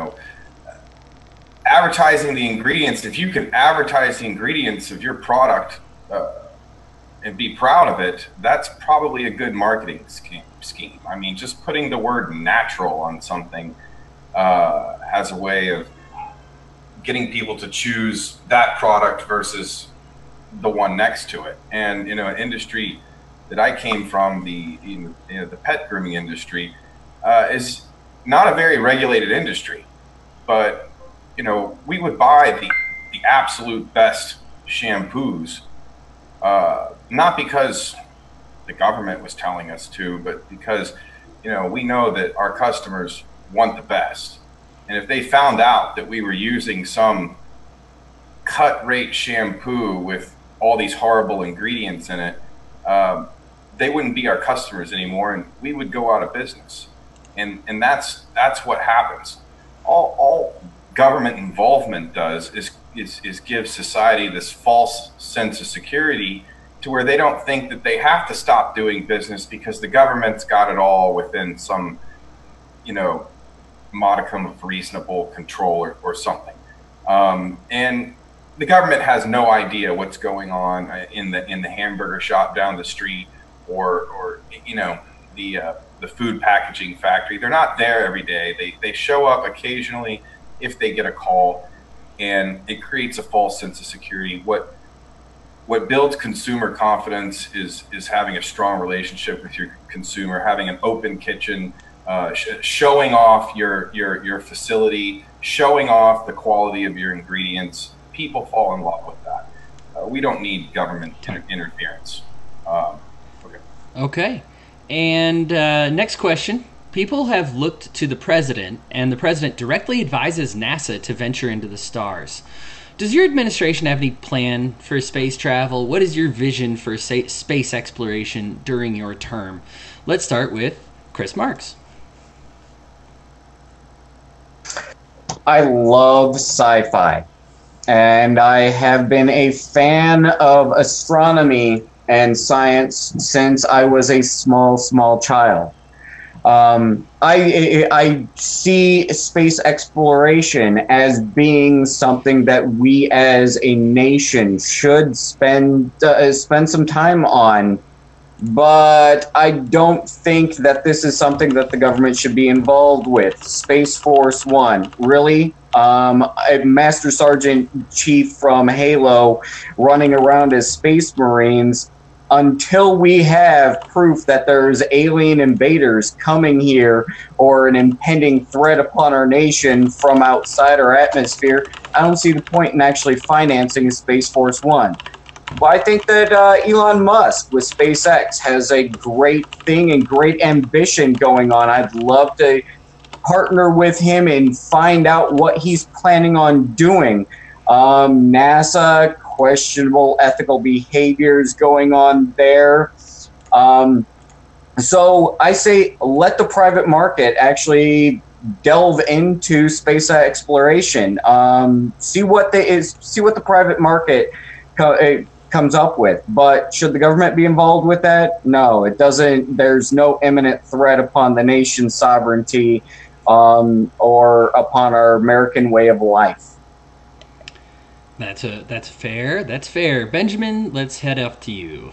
advertising the ingredients, if you can advertise the ingredients of your product and be proud of it, that's probably a good marketing scheme. I mean, just putting the word natural on something has a way of getting people to choose that product versus the one next to it. And, an industry that I came from, the pet grooming industry, is not a very regulated industry, but we would buy the absolute best shampoos, not because the government was telling us to, but because, we know that our customers want the best. And if they found out that we were using some cut rate shampoo with all these horrible ingredients in it, they wouldn't be our customers anymore, and we would go out of business. And that's what happens. All government involvement does is give society this false sense of security to where they don't think that they have to stop doing business because the government's got it all within some, modicum of reasonable control or something. And the government has no idea what's going on in the hamburger shop down the street or the food packaging factory. They're not there every day. They show up occasionally if they get a call, and it creates a false sense of security. What builds consumer confidence is having a strong relationship with your consumer, having an open kitchen, showing off your facility, showing off the quality of your ingredients. People fall in love with that. We don't need government interference. Okay. And next question. People have looked to the president, and the president directly advises NASA to venture into the stars. Does your administration have any plan for space travel? What is your vision for space exploration during your term? Let's start with Chris Marks. I love sci-fi, and I have been a fan of astronomy and science since I was a small child. I see space exploration as being something that we as a nation should spend some time on but I don't think that this is something that the government should be involved with. Space Force One, really? A Master Sergeant Chief from Halo running around as Space Marines until we have proof that there's alien invaders coming here or an impending threat upon our nation from outside our atmosphere. I don't see the point in actually financing a Space Force One. Well, I think that Elon Musk with SpaceX has a great thing and great ambition going on. I'd love to partner with him and find out what he's planning on doing. NASA, questionable ethical behaviors going on there. So I say let the private market actually delve into space exploration. See what the private market comes up with. But should the government be involved with that? No, it doesn't. There's no imminent threat upon the nation's sovereignty or upon our American way of life. That's fair. That's fair. Benjamin, let's head up to you.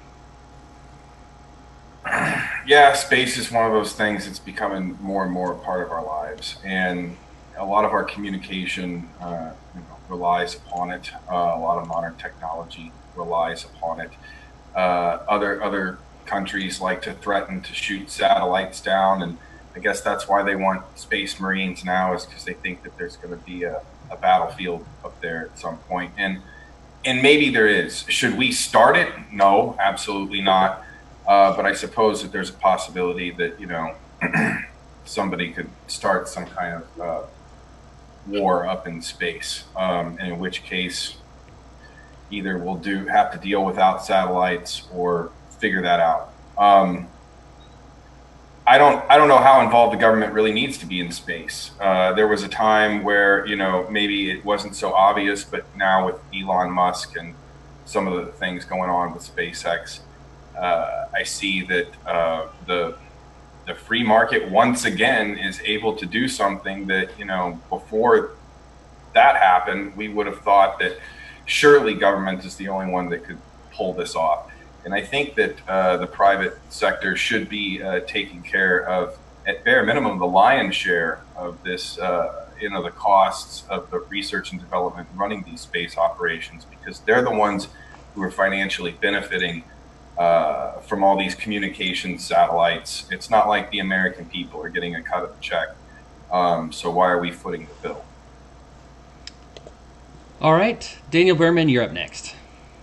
Yeah, space is one of those things that's becoming more and more a part of our lives, and a lot of our communication relies upon it. A lot of modern technology relies upon it. Other countries like to threaten to shoot satellites down, and I guess that's why they want Space Marines now, is because they think that there's going to be a battlefield up there at some point. And maybe there is. Should we start it? No, absolutely not. But I suppose that there's a possibility that, somebody could start some kind of war up in space. And in which case, either we'll have to deal without satellites or figure that out. I don't know how involved the government really needs to be in space. There was a time where, maybe it wasn't so obvious, but now with Elon Musk and some of the things going on with SpaceX, I see that the free market once again is able to do something that, before that happened, we would have thought that surely government is the only one that could pull this off. And I think that the private sector should be taking care of, at bare minimum, the lion's share of this, the costs of the research and development running these space operations, because they're the ones who are financially benefiting from all these communication satellites. It's not like the American people are getting a cut of the check. So why are we footing the bill? All right, Daniel Berman, you're up next.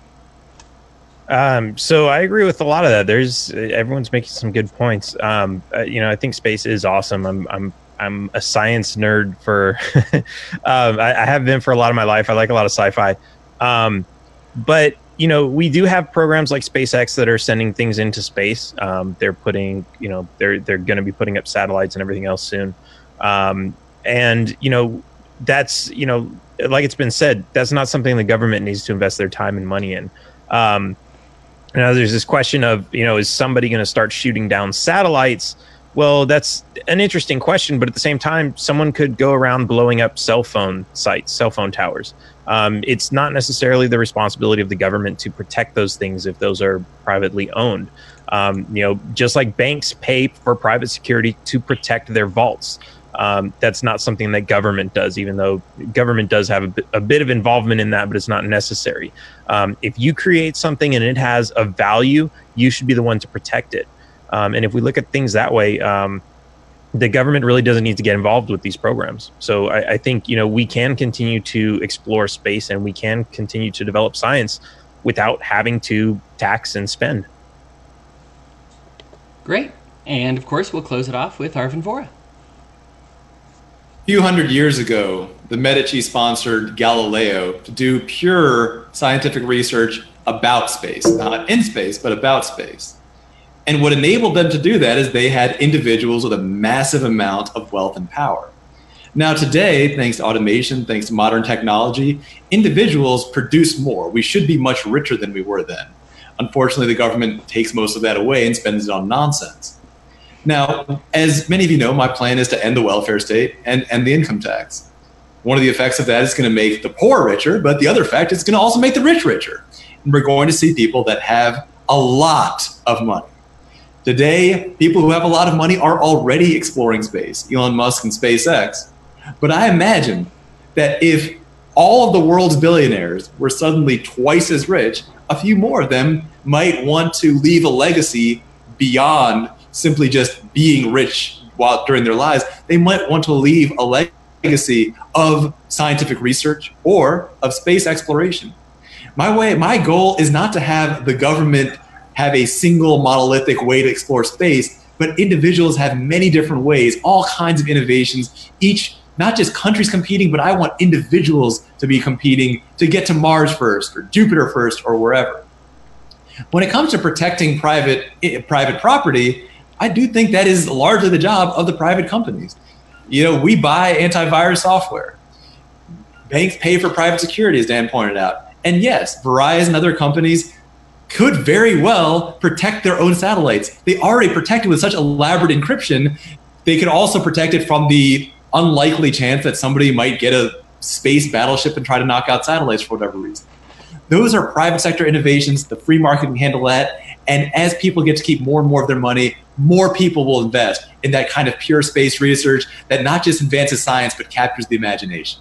So I agree with a lot of that. Everyone's making some good points. I think space is awesome. I'm a science nerd for, I have been for a lot of my life. I like a lot of sci-fi. But we do have programs like SpaceX that are sending things into space. They're putting, they're going to be putting up satellites and everything else soon. That's, like it's been said, that's not something the government needs to invest their time and money in. There's this question of, is somebody going to start shooting down satellites? Well, that's an interesting question, but at the same time, someone could go around blowing up cell phone sites, cell phone towers. It's not necessarily the responsibility of the government to protect those things if those are privately owned. Just like banks pay for private security to protect their vaults. That's not something that government does, even though government does have a bit of involvement in that, but it's not necessary. If you create something and it has a value, you should be the one to protect it. And if we look at things that way, the government really doesn't need to get involved with these programs. So I think, we can continue to explore space and we can continue to develop science without having to tax and spend. Great. And of course, we'll close it off with Arvin Vohra. A few hundred years ago, the Medici sponsored Galileo to do pure scientific research about space, not in space, but about space. And what enabled them to do that is they had individuals with a massive amount of wealth and power. Now today, thanks to automation, thanks to modern technology, individuals produce more. We should be much richer than we were then. Unfortunately, the government takes most of that away and spends it on nonsense. Now, as many of you know, my plan is to end the welfare state and the income tax. One of the effects of that is going to make the poor richer, but the other effect is going to also make the rich richer. And we're going to see people that have a lot of money. Today, people who have a lot of money are already exploring space, Elon Musk and SpaceX. But I imagine that if all of the world's billionaires were suddenly twice as rich, a few more of them might want to leave a legacy beyond simply just being rich during their lives. They might want to leave a legacy of scientific research or of space exploration. My goal is not to have the government have a single monolithic way to explore space, but individuals have many different ways, all kinds of innovations, each not just countries competing, but I want individuals to be competing to get to Mars first or Jupiter first or wherever. When it comes to protecting private property, I do think that is largely the job of the private companies. We buy antivirus software. Banks pay for private security, as Dan pointed out. And yes, Verizon and other companies could very well protect their own satellites. They already protect it with such elaborate encryption. They could also protect it from the unlikely chance that somebody might get a space battleship and try to knock out satellites for whatever reason. Those are private sector innovations. The free market can handle that. And as people get to keep more and more of their money, more people will invest in that kind of pure space research that not just advances science, but captures the imagination.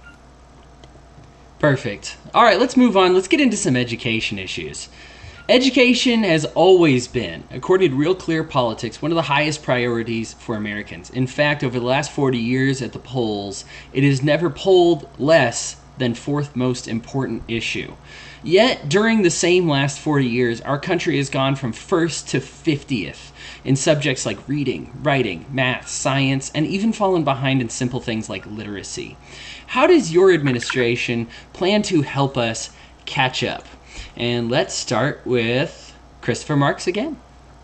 Perfect. All right, let's move on. Let's get into some education issues. Education has always been, according to Real Clear Politics, one of the highest priorities for Americans. In fact, over the last 40 years at the polls, it has never polled less than fourth most important issue. Yet, during the same last 40 years, our country has gone from first to 50th in subjects like reading, writing, math, science, and even fallen behind in simple things like literacy. How does your administration plan to help us catch up? And let's start with Christopher Marks again.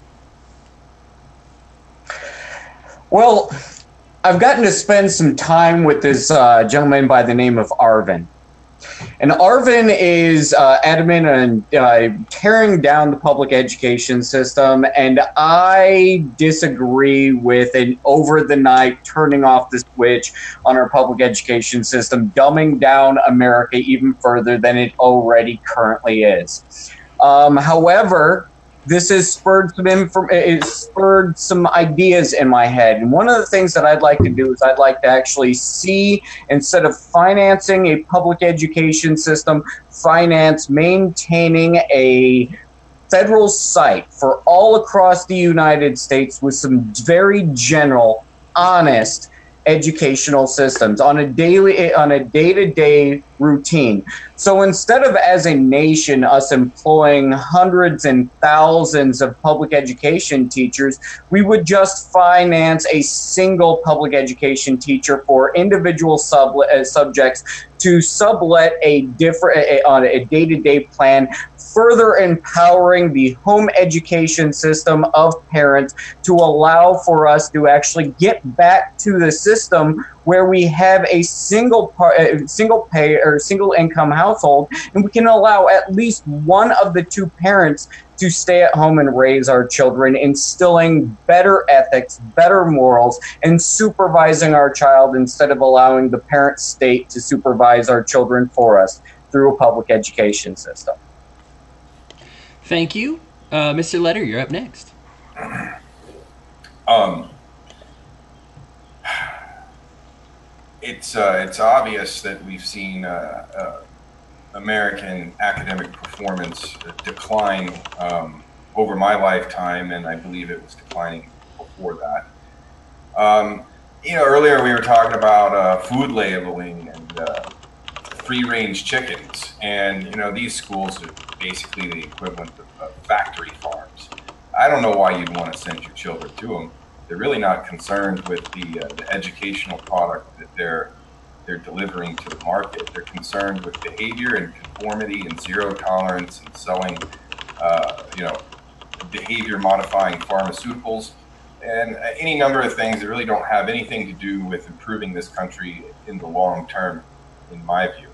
Well, I've gotten to spend some time with this gentleman by the name of Arvin. And Arvin is adamant on tearing down the public education system, and I disagree with an over-the-night turning off the switch on our public education system, dumbing down America even further than it already currently is. However, this has spurred some ideas in my head. And one of the things that I'd like to do is I'd like to actually see, instead of financing a public education system, finance maintaining a federal site for all across the United States with some very general, honest educational systems on a day-to-day routine. So instead of, as a nation, us employing hundreds and thousands of public education teachers, we would just finance a single public education teacher for individual subjects to sublet on a day-to-day plan, further empowering the home education system of parents to allow for us to actually get back to the system where we have a single income household, and we can allow at least one of the two parents to stay at home and raise our children, instilling better ethics, better morals, and supervising our child instead of allowing the parent state to supervise our children for us through a public education system. Thank you. Mr. Letter, you're up next. It's obvious that we've seen American academic performance decline over my lifetime, and I believe it was declining before that. Earlier we were talking about food labeling and free-range chickens, and these schools are basically the equivalent of factory farms. I don't know why you'd want to send your children to them. They're really not concerned with the educational product that they're delivering to the market. They're concerned with behavior and conformity and zero tolerance and selling, behavior modifying pharmaceuticals and any number of things that really don't have anything to do with improving this country in the long term, in my view.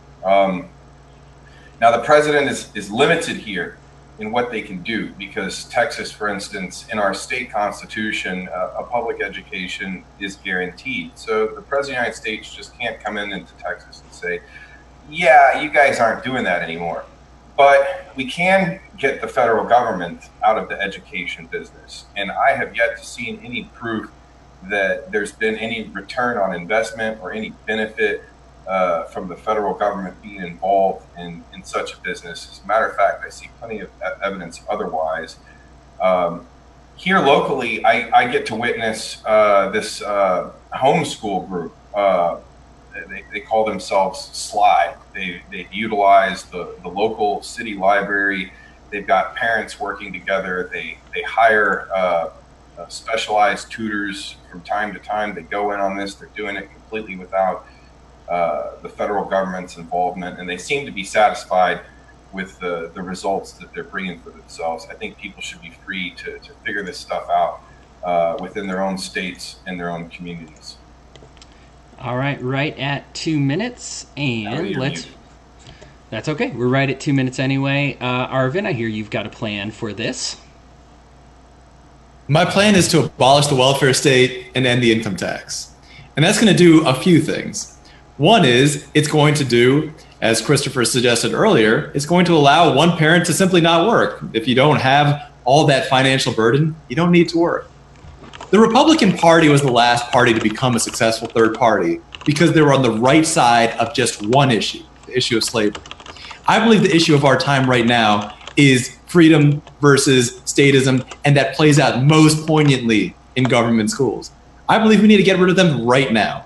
Now the president is limited here in what they can do, because Texas, for instance, in our state constitution, a public education is guaranteed. So the president of the United States just can't come into Texas and say, yeah, you guys aren't doing that anymore. But we can get the federal government out of the education business. And I have yet to see any proof that there's been any return on investment or any benefit from the federal government being involved in such a business. As a matter of fact, I see plenty of evidence otherwise. Here locally, I get to witness this homeschool group. They call themselves SLIDE. They utilize the local city library. They've got parents working together. They hire specialized tutors from time to time. They go in on this. They're doing it completely without the federal government's involvement, and they seem to be satisfied with the results that they're bringing for themselves. I think people should be free to figure this stuff out within their own states and their own communities. All right, right at 2 minutes, and let's... Muted. That's okay. We're right at 2 minutes anyway. Arvin, I hear you've got a plan for this. My plan is to abolish the welfare state and end the income tax. And that's going to do a few things. One is it's going to do, as Christopher suggested earlier, it's going to allow one parent to simply not work. If you don't have all that financial burden, you don't need to work. The Republican Party was the last party to become a successful third party because they were on the right side of just one issue, the issue of slavery. I believe the issue of our time right now is freedom versus statism, and that plays out most poignantly in government schools. I believe we need to get rid of them right now.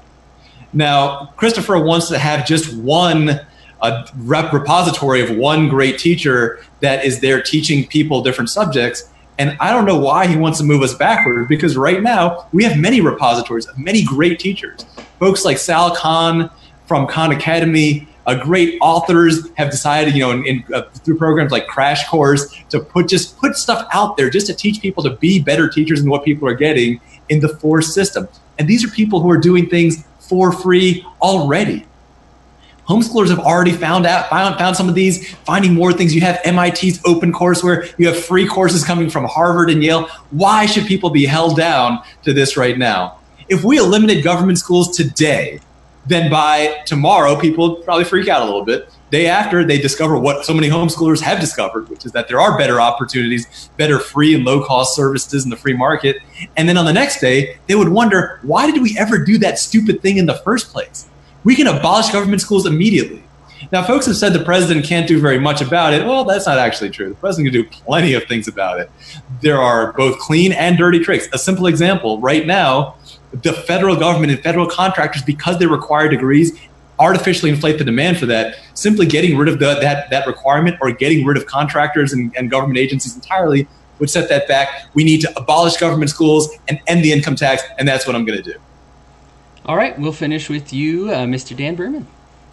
Now, Christopher wants to have just one repository of one great teacher that is there teaching people different subjects. And I don't know why he wants to move us backward, because right now we have many repositories of many great teachers. Folks like Sal Khan from Khan Academy, great authors have decided, through programs like Crash Course, to put stuff out there just to teach people to be better teachers than what people are getting in the forced system. And these are people who are doing things for free already. Homeschoolers have already found some of these, finding more things. You have MIT's OpenCourseWare. You have free courses coming from Harvard and Yale. Why should people be held down to this right now? If we eliminated government schools today, then by tomorrow, people would probably freak out a little bit. Day after, they discover what so many homeschoolers have discovered, which is that there are better opportunities, better free and low-cost services in the free market. And then on the next day, they would wonder, why did we ever do that stupid thing in the first place? We can abolish government schools immediately. Now, folks have said the president can't do very much about it. Well, that's not actually true. The president can do plenty of things about it. There are both clean and dirty tricks. A simple example, right now, the federal government and federal contractors, because they require degrees, artificially inflate the demand for that. Simply getting rid of that requirement, or getting rid of contractors and government agencies entirely, would set that back. We need to abolish government schools and end the income tax, and that's what I'm going to do. All right, we'll finish with you, Mr. Dan Berman.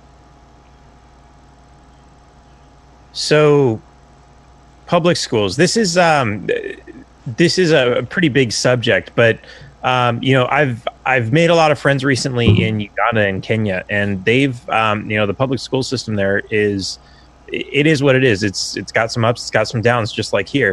So, public schools. This is a pretty big subject, but I've made a lot of friends recently in Uganda and Kenya, and they've the public school system there is what it is. It's got some ups, it's got some downs, just like here.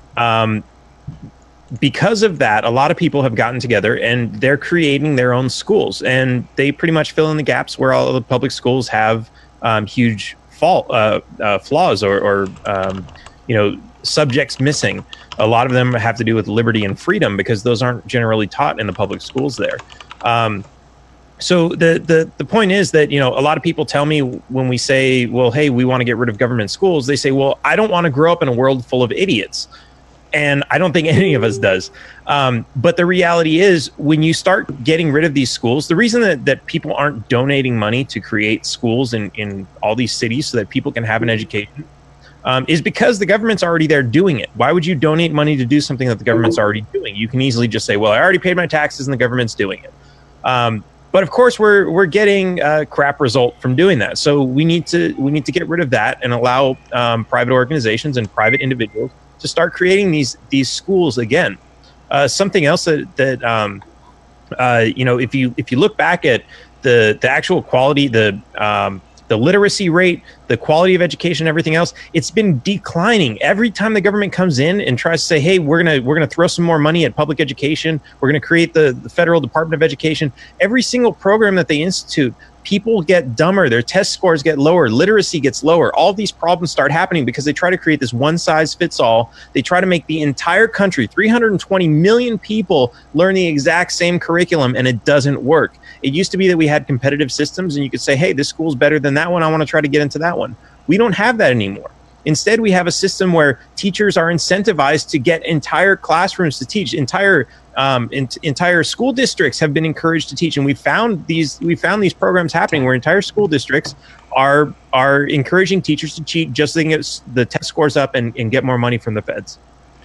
Because of that, a lot of people have gotten together and they're creating their own schools, and they pretty much fill in the gaps where all of the public schools have huge flaws or subjects missing. A lot of them have to do with liberty and freedom, because those aren't generally taught in the public schools there. So the point is that, a lot of people tell me when we say, well, hey, we want to get rid of government schools, they say, well, I don't want to grow up in a world full of idiots. And I don't think any of us does. But the reality is, when you start getting rid of these schools, the reason that people aren't donating money to create schools in all these cities so that people can have an education is because the government's already there doing it. Why would you donate money to do something that the government's already doing? You can easily just say, well, I already paid my taxes and the government's doing it. But of course, we're getting a crap result from doing that. So we need to get rid of that and allow private organizations and private individuals to start creating these schools again. Something else that if you look back at the actual quality, the literacy rate, the quality of education, everything else, it's been declining. Every time the government comes in and tries to say, hey, we're gonna throw some more money at public education, we're gonna create the Federal Department of Education, every single program that they institute people get dumber, their test scores get lower, literacy gets lower. All these problems start happening because they try to create this one size fits all. They try to make the entire country, 320 million people, learn the exact same curriculum, and it doesn't work. It used to be that we had competitive systems and you could say, hey, this school's better than that one. I want to try to get into that one. We don't have that anymore. Instead, we have a system where teachers are incentivized to get entire classrooms to teach. Entire school districts have been encouraged to teach, and we found these programs happening where entire school districts are encouraging teachers to cheat just so they can get the test scores up and get more money from the feds.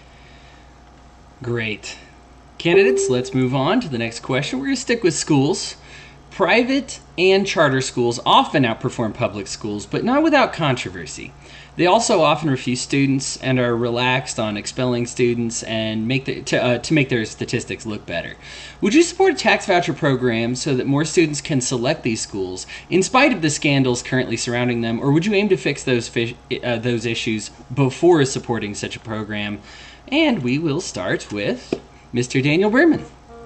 Great. Candidates, let's move on to the next question. We're going to stick with schools. Private and charter schools often outperform public schools, but not without controversy. They also often refuse students and are relaxed on expelling students and to make their statistics look better. Would you support a tax voucher program so that more students can select these schools in spite of the scandals currently surrounding them, or would you aim to fix those issues before supporting such a program? And we will start with Mr. Daniel Berman.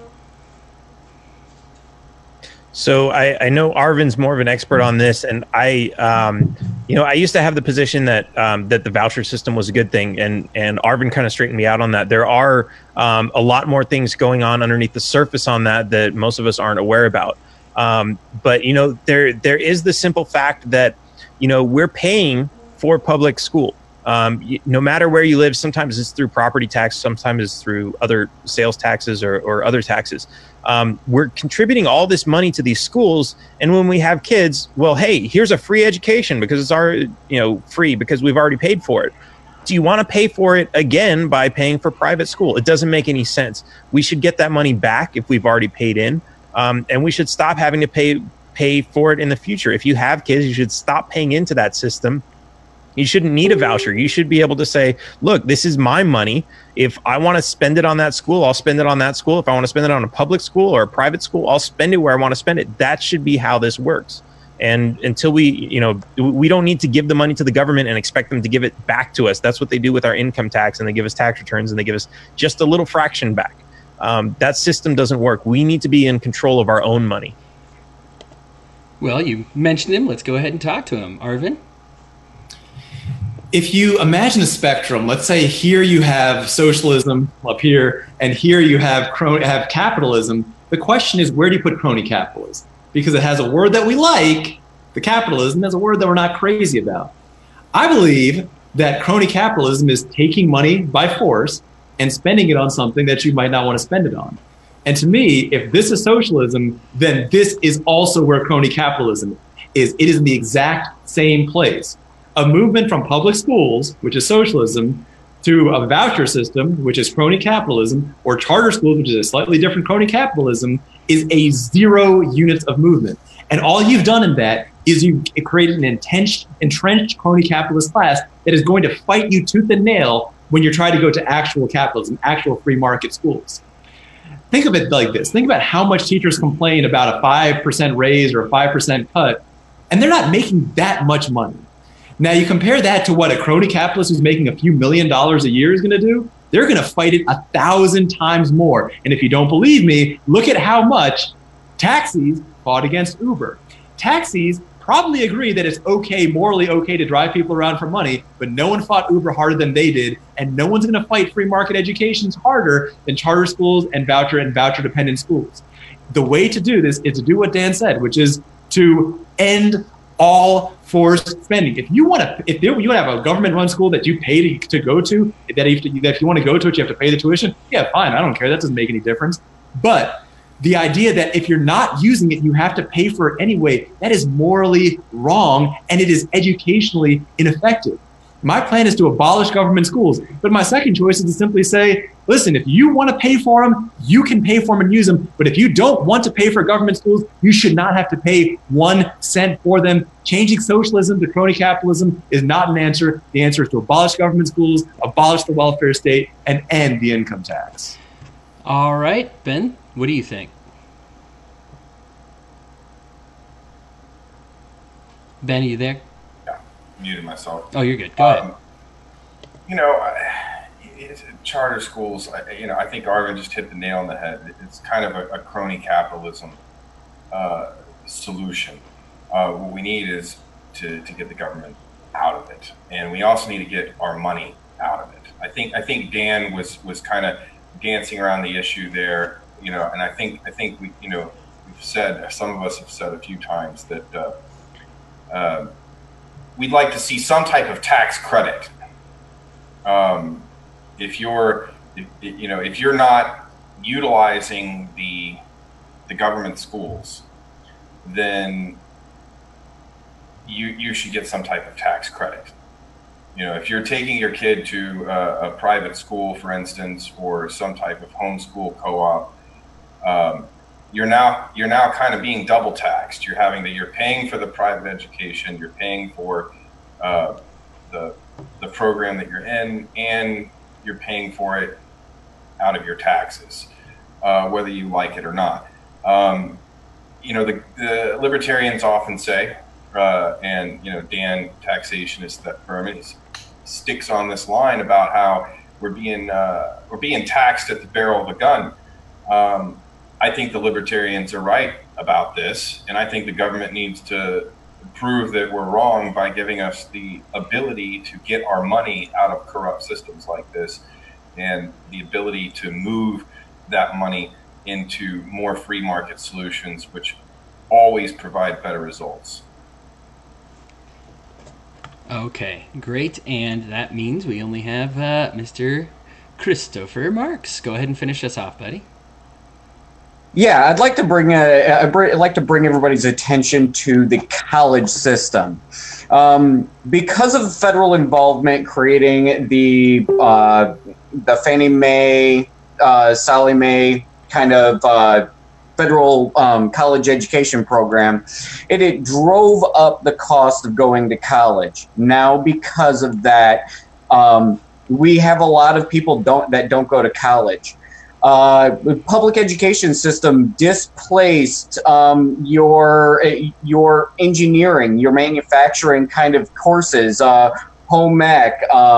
So I know Arvin's more of an expert on this, and I used to have the position that that the voucher system was a good thing, and Arvin kind of straightened me out on that. There are a lot more things going on underneath the surface on that most of us aren't aware about. But there is the simple fact that we're paying for public school. No matter where you live, sometimes it's through property tax, sometimes it's through other sales taxes or other taxes. We're contributing all this money to these schools, and when we have kids, well, hey, here's a free education because it's free because we've already paid for it. Do you want to pay for it again by paying for private school? It doesn't make any sense. We should get that money back if we've already paid in, and we should stop having to pay for it in the future. If you have kids, you should stop paying into that system. You shouldn't need a voucher. You should be able to say, look, this is my money. If I want to spend it on that school, I'll spend it on that school. If I want to spend it on a public school or a private school, I'll spend it where I want to spend it. That should be how this works. And until we don't need to give the money to the government and expect them to give it back to us. That's what they do with our income tax, and they give us tax returns and they give us just a little fraction back. That system doesn't work. We need to be in control of our own money. Well, you mentioned him. Let's go ahead and talk to him. Arvin? If you imagine a spectrum, let's say here you have socialism up here, and here you have capitalism. The question is, where do you put crony capitalism? Because it has a word that we like, the capitalism, has a word that we're not crazy about. I believe that crony capitalism is taking money by force and spending it on something that you might not want to spend it on. And to me, if this is socialism, then this is also where crony capitalism is. It is in the exact same place. A movement from public schools, which is socialism, to a voucher system, which is crony capitalism, or charter schools, which is a slightly different crony capitalism, is a 0 units of movement. And all you've done in that is you've created an entrenched crony capitalist class that is going to fight you tooth and nail when you're trying to go to actual capitalism, actual free market schools. Think of it like this. Think about how much teachers complain about a 5% raise or a 5% cut, and they're not making that much money. Now, you compare that to what a crony capitalist who's making a few $1 million a year is going to do. They're going to fight it 1,000 times more. And if you don't believe me, look at how much taxis fought against Uber. Taxis probably agree that it's okay, morally okay, to drive people around for money, but no one fought Uber harder than they did, and no one's going to fight free market educations harder than charter schools and voucher-dependent schools. The way to do this is to do what Dan said, which is to end all forced spending. If you want to have a government-run school that you pay to go to, that if you want to go to it, you have to pay the tuition. Yeah, fine. I don't care. That doesn't make any difference. But the idea that if you're not using it, you have to pay for it anyway, that is morally wrong, and it is educationally ineffective. My plan is to abolish government schools. But my second choice is to simply say, listen, if you want to pay for them, you can pay for them and use them. But if you don't want to pay for government schools, you should not have to pay 1 cent for them. Changing socialism to crony capitalism is not an answer. The answer is to abolish government schools, abolish the welfare state, and end the income tax. All right, Ben, what do you think? Ben, are you there? Yeah, muted myself. Oh, you're good. Go ahead. Charter schools, I think Arvin just hit the nail on the head. It's kind of a crony capitalism solution. What we need is to get the government out of it, and we also need to get our money out of it. I think Dan was kind of dancing around the issue there, and I think we, we've said, some of us have said a few times that we'd like to see some type of tax credit. If you're not utilizing the government schools, then you should get some type of tax credit. If you're taking your kid to a private school, for instance, or some type of homeschool co-op, you're now kind of being double taxed. You're paying for the private education, you're paying for the program that you're in, and you're paying for it out of your taxes, whether you like it or not. The libertarians often say, and Dan, taxationist that firm, sticks on this line about how we're being taxed at the barrel of a gun. I think the libertarians are right about this, and I think the government needs to prove that we're wrong by giving us the ability to get our money out of corrupt systems like this, and the ability to move that money into more free market solutions, which always provide better results. Okay, great. And that means we only have Mr. Christopher Marks. Go ahead and finish us off, buddy. Yeah, I'd like to bring everybody's attention to the college system. Because of federal involvement creating the Fannie Mae, Sallie Mae kind of federal college education program, it drove up the cost of going to college. Now, because of that, we have a lot of people that don't go to college. The public education system displaced your engineering, your manufacturing kind of courses, home ec,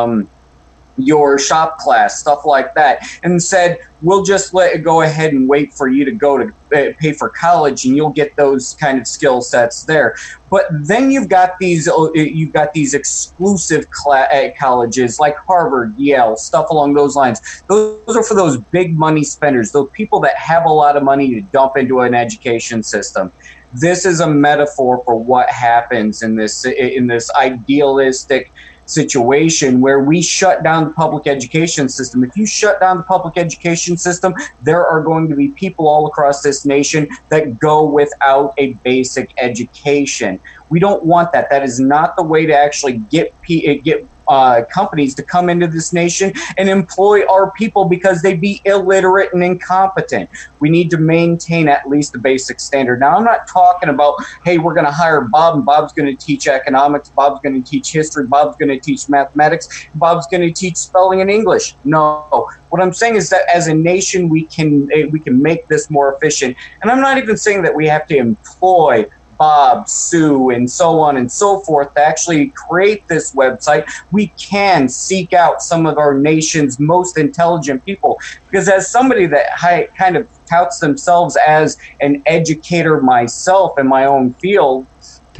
your shop class, stuff like that, and said, we'll just go ahead and wait for you to go to pay for college, and you'll get those kind of skill sets there. But then you've got these exclusive colleges like Harvard, Yale, stuff along those lines. Those are for those big money spenders, those people that have a lot of money to dump into an education system. This is a metaphor for what happens in this idealistic situation where we shut down the public education system. If you shut down the public education system, there are going to be people all across this nation that go without a basic education. We don't want that. That is not the way to actually get companies to come into this nation and employ our people, because they'd be illiterate and incompetent. We need to maintain at least the basic standard. Now, I'm not talking about, hey, we're going to hire Bob, and Bob's going to teach economics, Bob's going to teach history, Bob's going to teach mathematics, Bob's going to teach spelling and English. No. What I'm saying is that as a nation, we can make this more efficient. And I'm not even saying that we have to employ Bob, Sue, and so on and so forth to actually create this website. We can seek out some of our nation's most intelligent people, because as somebody that kind of touts themselves as an educator myself in my own field,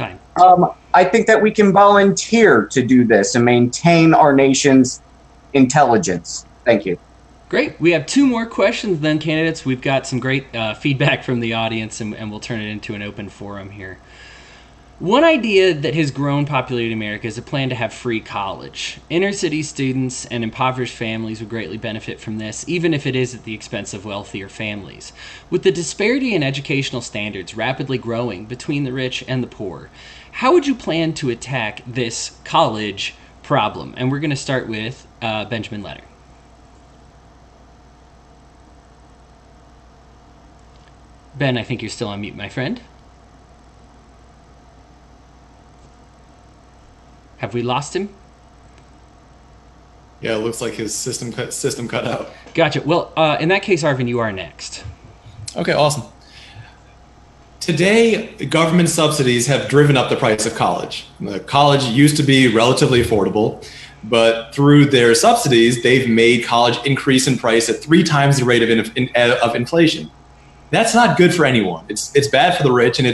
I think that we can volunteer to do this and maintain our nation's intelligence. Thank you. Great. We have two more questions then, candidates. We've got some great feedback from the audience, and we'll turn it into an open forum here. One idea that has grown popularity in America is a plan to have free college. Inner city students and impoverished families would greatly benefit from this, even if it is at the expense of wealthier families. With the disparity in educational standards rapidly growing between the rich and the poor, how would you plan to attack this college problem? And we're going to start with Benjamin Letter. Ben, I think you're still on mute, my friend. Have we lost him? Yeah, it looks like his system cut out. Gotcha. Well, in that case, Arvin, you are next. Okay, awesome. Today, government subsidies have driven up the price of college. College used to be relatively affordable, but through their subsidies, they've made college increase in price at 3 times the rate of inflation. That's not good for anyone. It's bad for the rich, and it's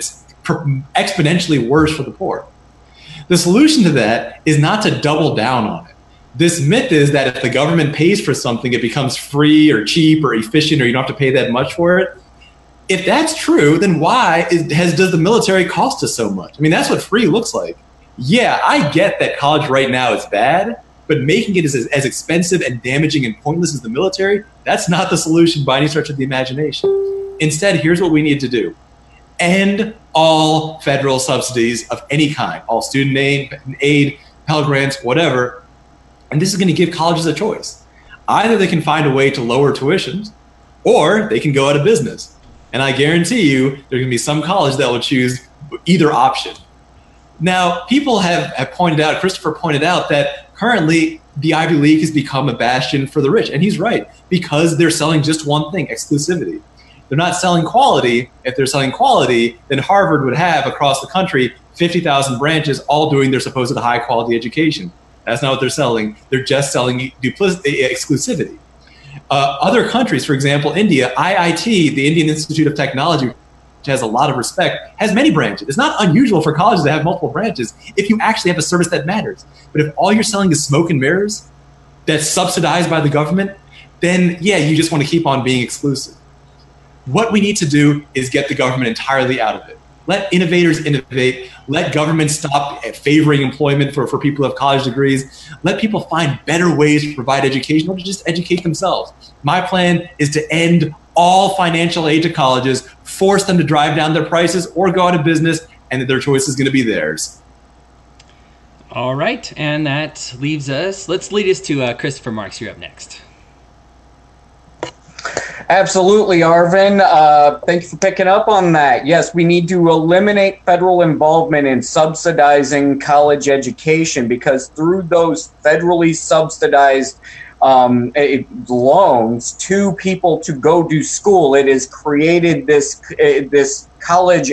exponentially worse for the poor. The solution to that is not to double down on it. This myth is that if the government pays for something, it becomes free or cheap or efficient, or you don't have to pay that much for it. If that's true, then why does the military cost us so much? I mean, that's what free looks like. Yeah, I get that college right now is bad, but making it as expensive and damaging and pointless as the military, that's not the solution by any stretch of the imagination. Instead, here's what we need to do. End all federal subsidies of any kind, all student aid, Pell Grants, whatever. And this is going to give colleges a choice. Either they can find a way to lower tuitions, or they can go out of business. And I guarantee you there's going to be some college that will choose either option. Now, people have pointed out, Christopher pointed out, that currently the Ivy League has become a bastion for the rich. And he's right, because they're selling just one thing, exclusivity. They're not selling quality. If they're selling quality, then Harvard would have across the country 50,000 branches all doing their supposed high quality education. That's not what they're selling. They're just selling exclusivity. Other countries, for example, India, IIT, the Indian Institute of Technology, which has a lot of respect, has many branches. It's not unusual for colleges to have multiple branches if you actually have a service that matters. But if all you're selling is smoke and mirrors that's subsidized by the government, then yeah, you just want to keep on being exclusive. What we need to do is get the government entirely out of it. Let innovators innovate. Let government stop favoring employment for people who have college degrees. Let people find better ways to provide education or to just educate themselves. My plan is to end all financial aid to colleges, force them to drive down their prices or go out of business, and that their choice is going to be theirs. All right, and that leaves us. Let's lead us to Christopher Marks. You're up next. Absolutely, Arvin. Thank you for picking up on that. Yes, we need to eliminate federal involvement in subsidizing college education, because through those federally subsidized loans to people to go to school, it has created this college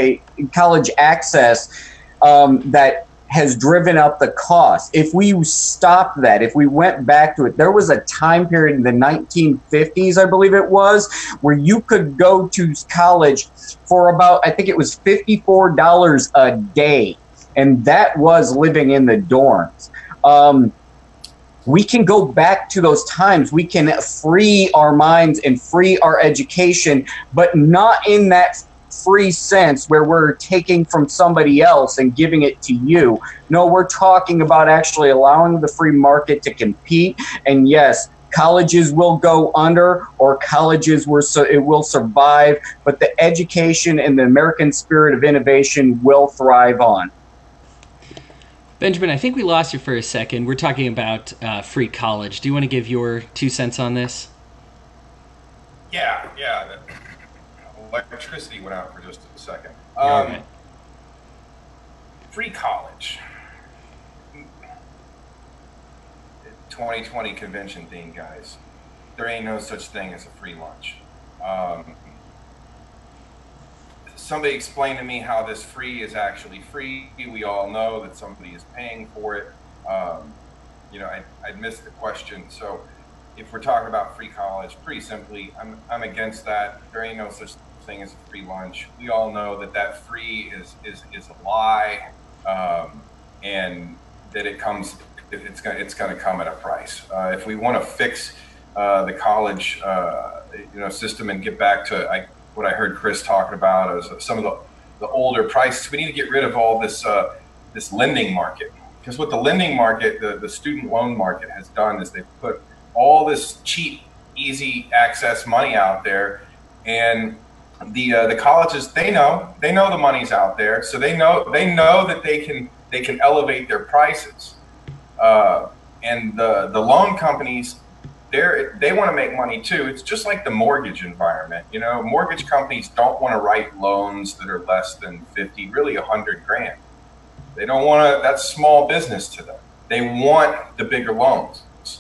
access that has driven up the cost. If we stopped that, if we went back to it, there was a time period in the 1950s, I believe it was, where you could go to college for about, I think it was $54 a day. And that was living in the dorms. We can go back to those times. We can free our minds and free our education, but not in that free sense where we're taking from somebody else and giving it to you. No, we're talking about actually allowing the free market to compete. And yes, colleges will go under, or colleges will survive, but the education and the American spirit of innovation will thrive on. Benjamin, I think we lost you for a second. We're talking about free college. Do you want to give your 2 cents on this? Yeah. Electricity went out for just a second. Right. Free college. 2020 convention theme, guys. There ain't no such thing as a free lunch. Somebody explain to me how this free is actually free. We all know that somebody is paying for it. I missed the question. So if we're talking about free college, pretty simply, I'm against that. There ain't no such thing as a free lunch. We all know that free is a lie, and that it's going to come at a price. If we want to fix the college system and get back to what I heard Chris talking about is some of the older prices, we need to get rid of all this lending market. Because what the lending market, the student loan market has done is they've put all this cheap, easy access money out there, and the colleges, they know the money's out there, so they know that they can elevate their prices, and the loan companies, they want to make money too. It's just like the mortgage environment. Mortgage companies don't want to write loans that are less than 50, really $100,000. They don't want to. That's small business to them. They want the bigger loans.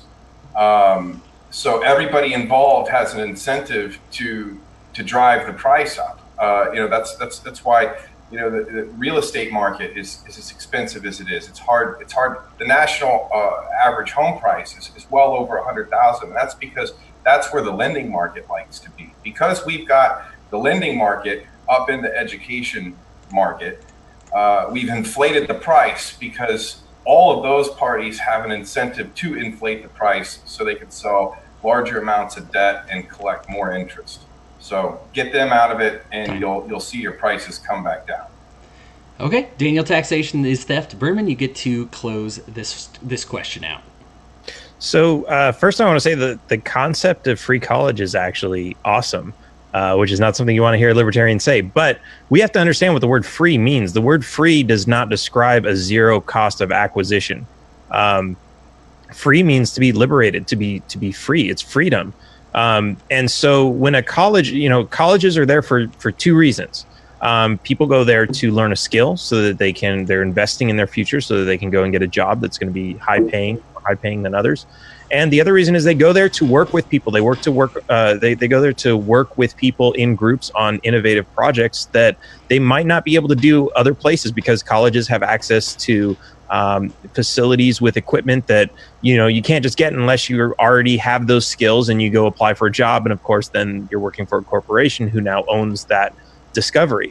So everybody involved has an incentive to drive the price up. That's why the real estate market is as expensive as it is. It's hard. The national average home price is well over $100,000. And that's because that's where the lending market likes to be. Because we've got the lending market up in the education market. We've inflated the price because all of those parties have an incentive to inflate the price so they can sell larger amounts of debt and collect more interest. So get them out of it, and you'll see your prices come back down. Okay, Daniel, taxation is theft. Berman, you get to close this question out. So first, I want to say that the concept of free college is actually awesome, which is not something you want to hear libertarians say. But we have to understand what the word free means. The word free does not describe a zero cost of acquisition. Free means to be liberated, to be free. It's freedom. And so when a college, colleges are there for two reasons. People go there to learn a skill so that they're investing in their future so that they can go and get a job that's going to be high paying than others. And the other reason is they go there to work with people. They go there to work with people in groups on innovative projects that they might not be able to do other places, because colleges have access to facilities with equipment that you can't just get unless you already have those skills and you go apply for a job. And of course, then you're working for a corporation who now owns that discovery.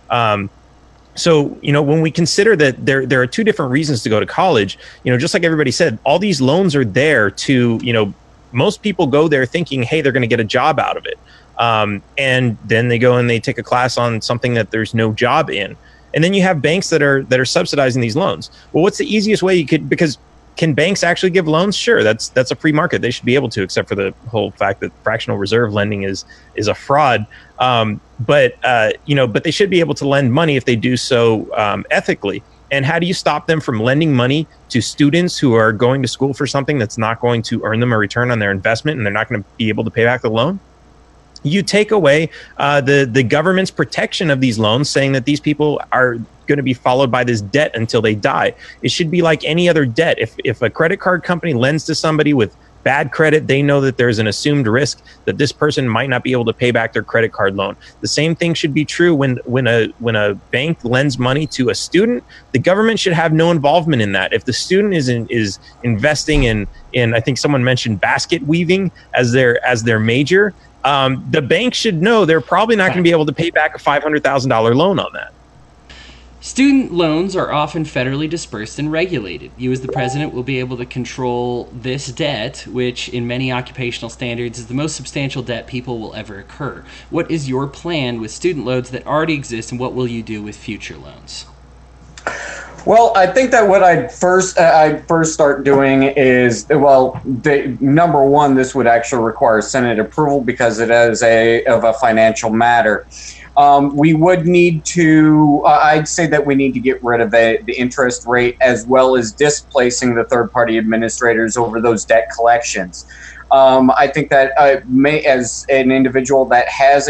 So when we consider that there are two different reasons to go to college, just like everybody said, all these loans are there to, most people go there thinking, hey, they're going to get a job out of it. And then they go and they take a class on something that there's no job in. And then you have banks that are subsidizing these loans. Well, what's the easiest way you could, because can banks actually give loans? Sure, that's a free market. They should be able to, except for the whole fact that fractional reserve lending is a fraud. But they should be able to lend money if they do so ethically. And how do you stop them from lending money to students who are going to school for something that's not going to earn them a return on their investment, and they're not going to be able to pay back the loan? You take away the government's protection of these loans, saying that these people are going to be followed by this debt until they die. It should be like any other debt. If a credit card company lends to somebody with bad credit, they know that there's an assumed risk that this person might not be able to pay back their credit card loan. The same thing should be true when a bank lends money to a student. The government should have no involvement in that. If the student is investing in I think someone mentioned basket weaving as their major, the bank should know they're probably not going to be able to pay back a $500,000 loan on that. Student loans are often federally dispersed and regulated. You as the president will be able to control this debt, which in many occupational standards is the most substantial debt people will ever incur. What is your plan with student loans that already exist, and what will you do with future loans? Well, I think that what I'd first start doing is, number one, this would actually require Senate approval because it is a financial matter. We would need to, I'd say that we need to get rid of the interest rate, as well as displacing the third-party administrators over those debt collections. I think that as an individual that has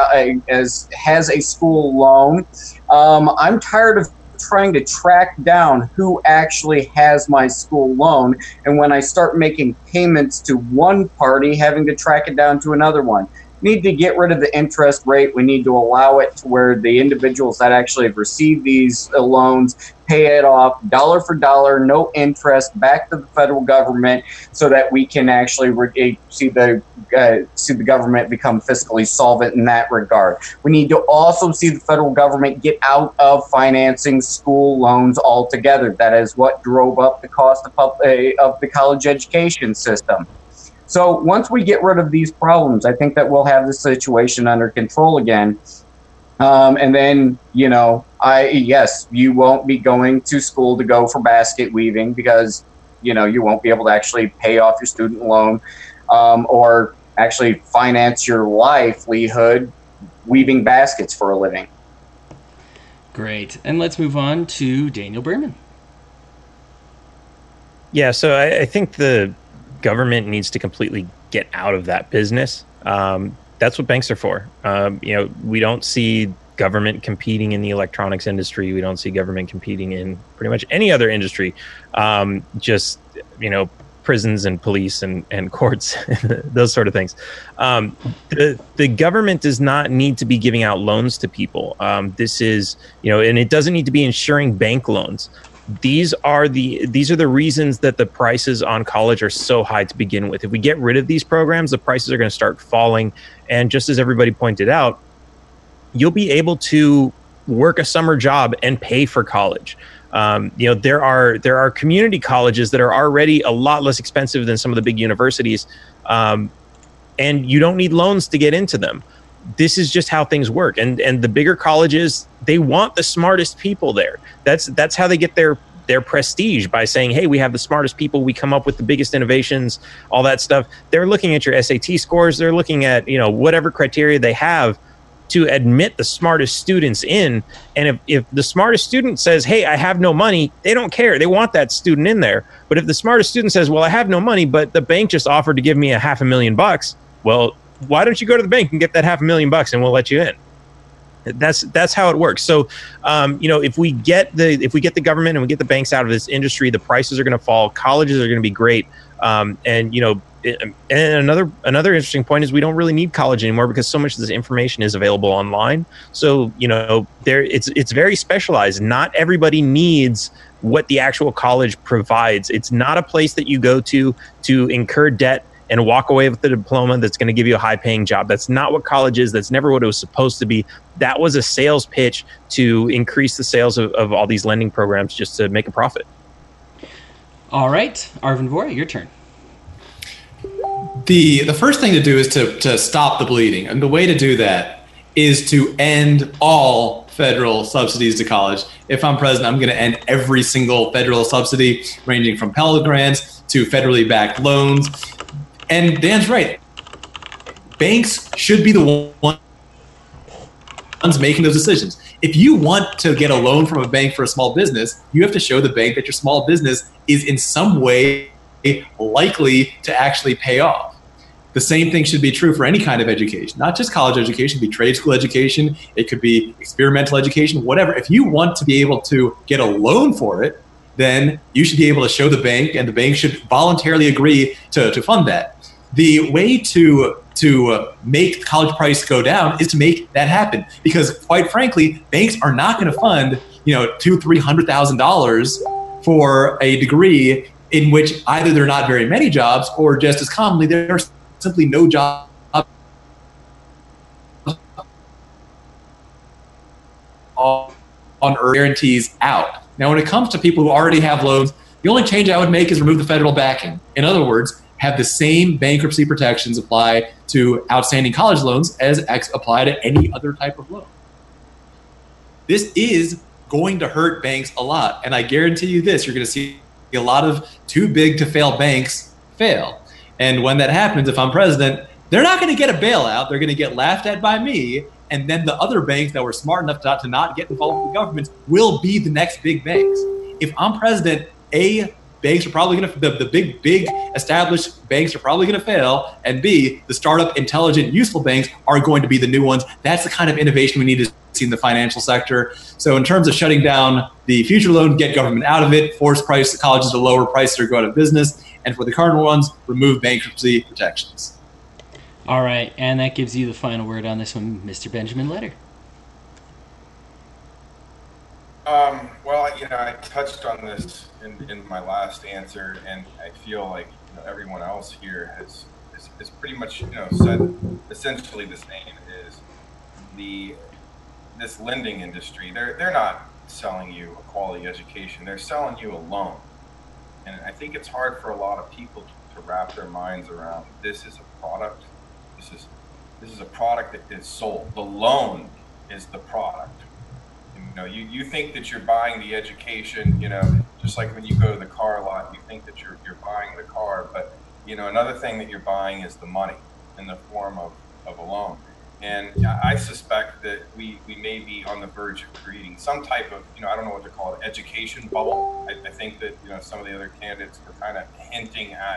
a school loan, I'm tired of trying to track down who actually has my school loan, and when I start making payments to one party, having to track it down to another one. Need to get rid of the interest rate. We need to allow it to where the individuals that actually have received these loans pay it off dollar for dollar, no interest, back to the federal government, so that we can actually see the government become fiscally solvent in that regard. We need to also see the federal government get out of financing school loans altogether. That is what drove up the cost of the college education system. So once we get rid of these problems, I think that we'll have the situation under control again. And then, you won't be going to school to go for basket weaving because, you won't be able to actually pay off your student loan or actually finance your livelihood weaving baskets for a living. Great. And let's move on to Daniel Berman. Yeah, so I think the government needs to completely get out of that business. That's what banks are for. We don't see government competing in the electronics industry. We don't see government competing in pretty much any other industry. Prisons and police and courts, those sort of things. The government does not need to be giving out loans to people. This is, and it doesn't need to be insuring bank loans. These are the reasons that the prices on college are so high to begin with. If we get rid of these programs, the prices are going to start falling. And just as everybody pointed out, you'll be able to work a summer job and pay for college. There are community colleges that are already a lot less expensive than some of the big universities, and you don't need loans to get into them. This is just how things work. And the bigger colleges, they want the smartest people there. That's how they get their prestige, by saying, hey, we have the smartest people, we come up with the biggest innovations, all that stuff. They're looking at your SAT scores, they're looking at, whatever criteria they have to admit the smartest students in. And if the smartest student says, hey, I have no money, they don't care. They want that student in there. But if the smartest student says, well, I have no money, but the bank just offered to give me $500,000, well, why don't you go to the bank and get that $500,000 and we'll let you in? That's how it works. So, if we get the government and we get the banks out of this industry, the prices are going to fall. Colleges are going to be great. And another interesting point is we don't really need college anymore because so much of this information is available online. So, it's very specialized. Not everybody needs what the actual college provides. It's not a place that you go to incur debt and walk away with a diploma that's going to give you a high-paying job. That's not what college is. That's never what it was supposed to be. That was a sales pitch to increase the sales of all these lending programs just to make a profit. All right, Arvin Vohra, your turn. The first thing to do is to stop the bleeding. And the way to do that is to end all federal subsidies to college. If I'm president, I'm going to end every single federal subsidy, ranging from Pell Grants to federally backed loans. And Dan's right. Banks should be the ones making those decisions. If you want to get a loan from a bank for a small business, you have to show the bank that your small business is in some way likely to actually pay off. The same thing should be true for any kind of education, not just college education. It could be trade school education. It could be experimental education, whatever. If you want to be able to get a loan for it, then you should be able to show the bank, and the bank should voluntarily agree to fund that. The way to make the college price go down is to make that happen, because quite frankly, banks are not going to fund $200,000-$300,000 for a degree in which either there are not very many jobs, or just as commonly there are simply no jobs on earth guarantees out. Now, when it comes to people who already have loans, the only change I would make is remove the federal backing. In other words, have the same bankruptcy protections apply to outstanding college loans as apply to any other type of loan. This is going to hurt banks a lot. And I guarantee you this, you're going to see a lot of too big to fail banks fail. And when that happens, if I'm president, they're not going to get a bailout. They're going to get laughed at by me. And then the other banks that were smart enough to not get involved with the government will be the next big banks. If I'm president, banks are probably going to, the big established banks are probably going to fail. And B, the startup, intelligent, useful banks are going to be the new ones. That's the kind of innovation we need to see in the financial sector. So in terms of shutting down the future loan, get government out of it, force colleges to lower prices or go out of business. And for the current ones, remove bankruptcy protections. All right, and that gives you the final word on this one, Mr. Benjamin Letter. Well, I touched on this in my last answer, and I feel like everyone else here has pretty much said essentially the same. Is this lending industry? They're not selling you a quality education. They're selling you a loan, and I think it's hard for a lot of people to wrap their minds around. This is a product. This is a product that is sold. The loan is the product. You think that you're buying the education, just like when you go to the car lot, you think that you're buying the car, but another thing that you're buying is the money in the form of a loan. And I suspect that we may be on the verge of creating some type of, I don't know what to call it, education bubble. I think that, some of the other candidates were kind of hinting at,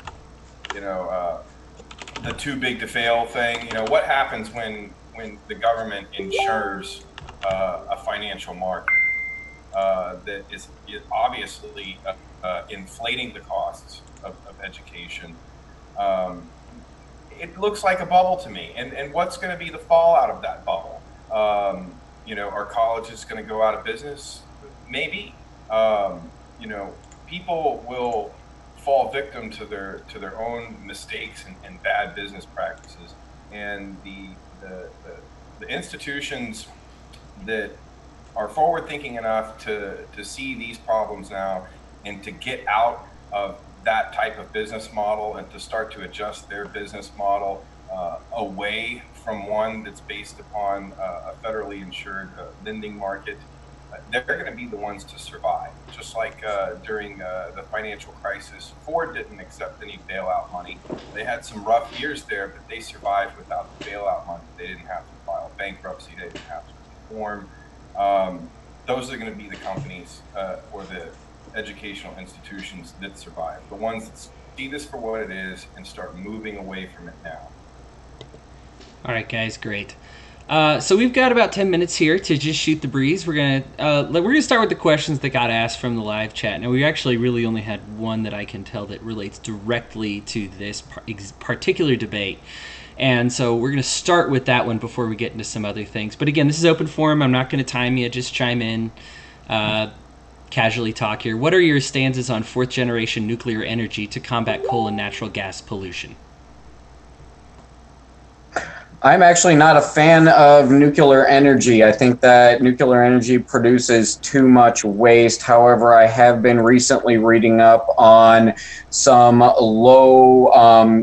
the too big to fail thing. What happens when the government insures a financial market that is obviously inflating the costs of education? It looks like a bubble to me. And what's going to be the fallout of that bubble? Are colleges going to go out of business? Maybe. People will fall victim to their own mistakes and bad business practices. And the institutions that are forward thinking enough to see these problems now and to get out of that type of business model and to start to adjust their business model away from one that's based upon a federally insured lending market, they're going to be the ones to survive. Just like during the financial crisis, Ford didn't accept any bailout money. They had some rough years there, but they survived without the bailout money. They didn't have to file bankruptcy. They didn't have to reform. Those are going to be the companies or the educational institutions that survive. The ones that see this for what it is and start moving away from it now. All right, guys, great. So we've got about 10 minutes here to just shoot the breeze. We're gonna start with the questions that got asked from the live chat. Now, we actually really only had one that I can tell that relates directly to this particular debate. And so we're going to start with that one before we get into some other things. But again, this is open forum. I'm not going to time you. Just chime in, casually talk here. What are your stances on fourth-generation nuclear energy to combat coal and natural gas pollution? I'm actually not a fan of nuclear energy. I think that nuclear energy produces too much waste. However, I have been recently reading up on some low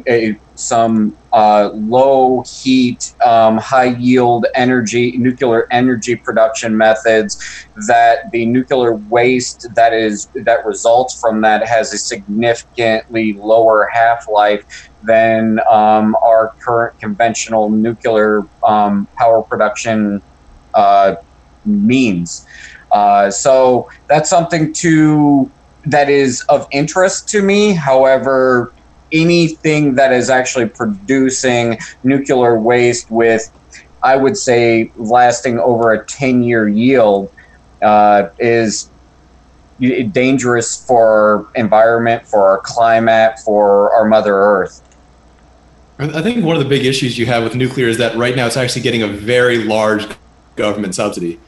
heat, high yield nuclear energy production methods, that the nuclear waste that results from that has a significantly lower half-life than our current conventional nuclear power production means. So that's something that is of interest to me. However, anything that is actually producing nuclear waste with, I would say, lasting over a 10-year yield is dangerous for our environment, for our climate, for our Mother Earth. I think one of the big issues you have with nuclear is that right now it's actually getting a very large government subsidy.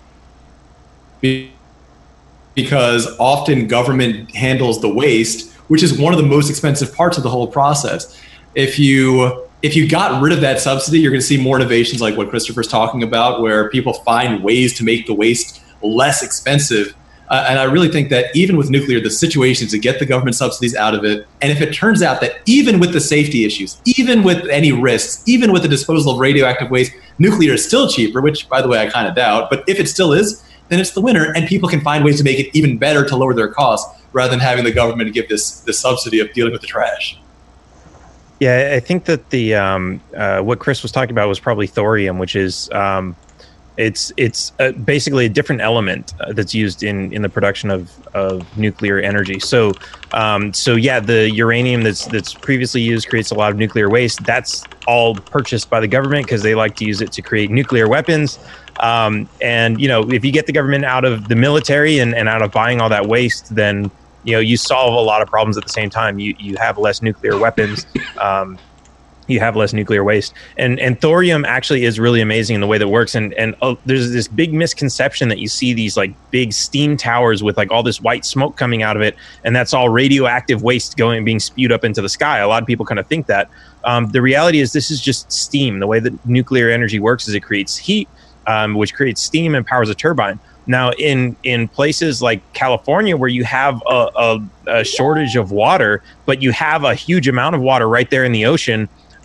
Because often government handles the waste, which is one of the most expensive parts of the whole process. If you got rid of that subsidy, you're going to see more innovations like what Christopher's talking about, where people find ways to make the waste less expensive. And I really think that even with nuclear, the situation is to get the government subsidies out of it. And if it turns out that even with the safety issues, even with any risks, even with the disposal of radioactive waste, nuclear is still cheaper, which, by the way, I kind of doubt. But if it still is, then it's the winner, and people can find ways to make it even better to lower their costs rather than having the government give this subsidy of dealing with the trash. Yeah, I think that the what Chris was talking about was probably thorium, which is it's basically a different element that's used in the production of nuclear energy. So yeah, the uranium that's previously used creates a lot of nuclear waste. That's all purchased by the government because they like to use it to create nuclear weapons. And if you get the government out of the military and out of buying all that waste, then you solve a lot of problems at the same time. You have less nuclear weapons. You have less nuclear waste, and thorium actually is really amazing in the way that it works. And there's this big misconception that you see these like big steam towers with like all this white smoke coming out of it, and that's all radioactive waste being spewed up into the sky. A lot of people kind of think that. The reality is this is just steam. The way that nuclear energy works is it creates heat, which creates steam and powers a turbine. Now, in places like California, where you have a shortage of water, but you have a huge amount of water right there in the ocean,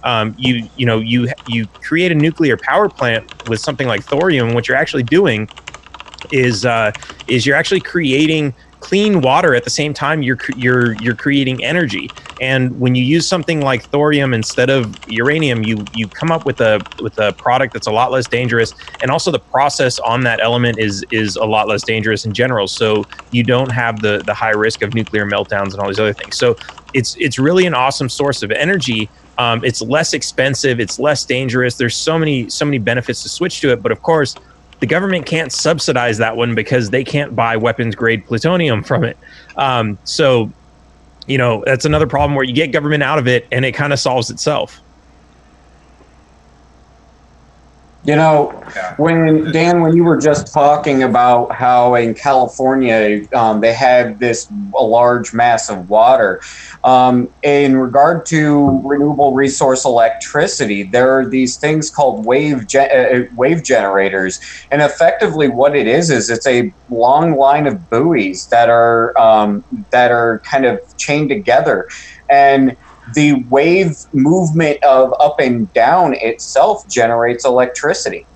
you create a nuclear power plant with something like thorium. What you're actually doing is you're actually creating clean water at the same time you're creating energy. And when you use something like thorium instead of uranium, you come up with a product that's a lot less dangerous, and also the process on that element is a lot less dangerous in general. So you don't have the high risk of nuclear meltdowns and all these other things. So it's really an awesome source of energy. It's less expensive, it's less dangerous. There's so many benefits to switch to it, but of course the government can't subsidize that one because they can't buy weapons-grade plutonium from it. So, that's another problem where you get government out of it and it kind of solves itself. You know, when you were just talking about how in California they have this a large mass of water, in regard to renewable resource electricity, there are these things called wave generators, and effectively what it is it's a long line of buoys that are kind of chained together, and the wave movement of up and down itself generates electricity.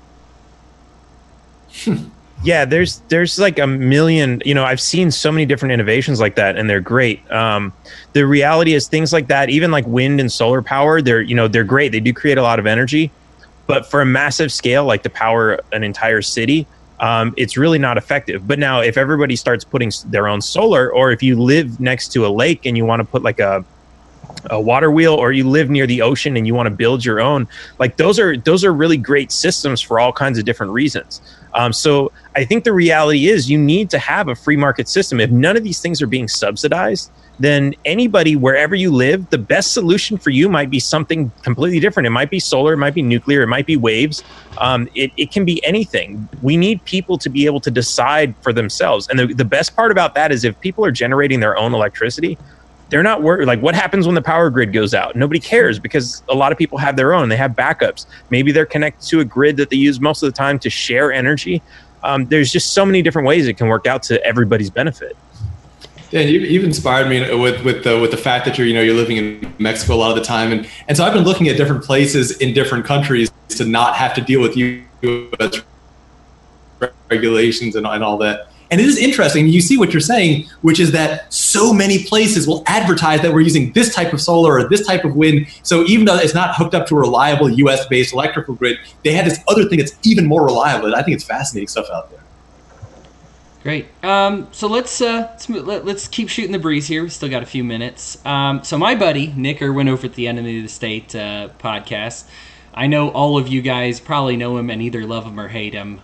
Yeah, there's like a million, I've seen so many different innovations like that, and they're great. The reality is things like that, even like wind and solar power, they're great. They do create a lot of energy, but for a massive scale, like to power an entire city, it's really not effective. But now if everybody starts putting their own solar, or if you live next to a lake and you want to put like a water wheel, or you live near the ocean and you want to build your own, like those are really great systems for all kinds of different reasons. So I think the reality is you need to have a free market system. If none of these things are being subsidized, then anybody, wherever you live, the best solution for you might be something completely different. It might be solar, it might be nuclear, it might be waves. It can be anything. We need people to be able to decide for themselves. And the best part about that is if people are generating their own electricity, they're not worried. Like, what happens when the power grid goes out? Nobody cares, because a lot of people have their own. They have backups. Maybe they're connected to a grid that they use most of the time to share energy. There's just so many different ways it can work out to everybody's benefit. Yeah, you've inspired me with the fact that you're living in Mexico a lot of the time, and so I've been looking at different places in different countries to not have to deal with U.S. regulations and all that. And it is interesting. You see what you're saying, which is that so many places will advertise that we're using this type of solar or this type of wind. So even though it's not hooked up to a reliable U.S.-based electrical grid, they have this other thing that's even more reliable. And I think it's fascinating stuff out there. Great. So let's keep shooting the breeze here. We still got a few minutes. So my buddy Nick Irwin over at the Enemy of the State podcast. I know all of you guys probably know him and either love him or hate him.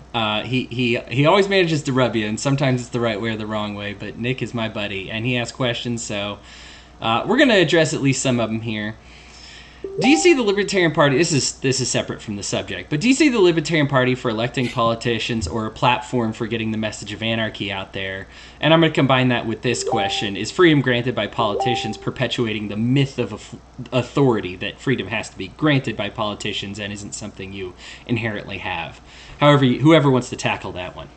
He always manages to rub you, and sometimes it's the right way or the wrong way. But Nick is my buddy, and he asks questions, so we're going to address at least some of them here. Do you see the Libertarian Party? This is separate from the subject, but do you see the Libertarian Party for electing politicians or a platform for getting the message of anarchy out there? And I'm going to combine that with this question: is freedom granted by politicians perpetuating the myth of authority that freedom has to be granted by politicians and isn't something you inherently have? However, whoever wants to tackle that one.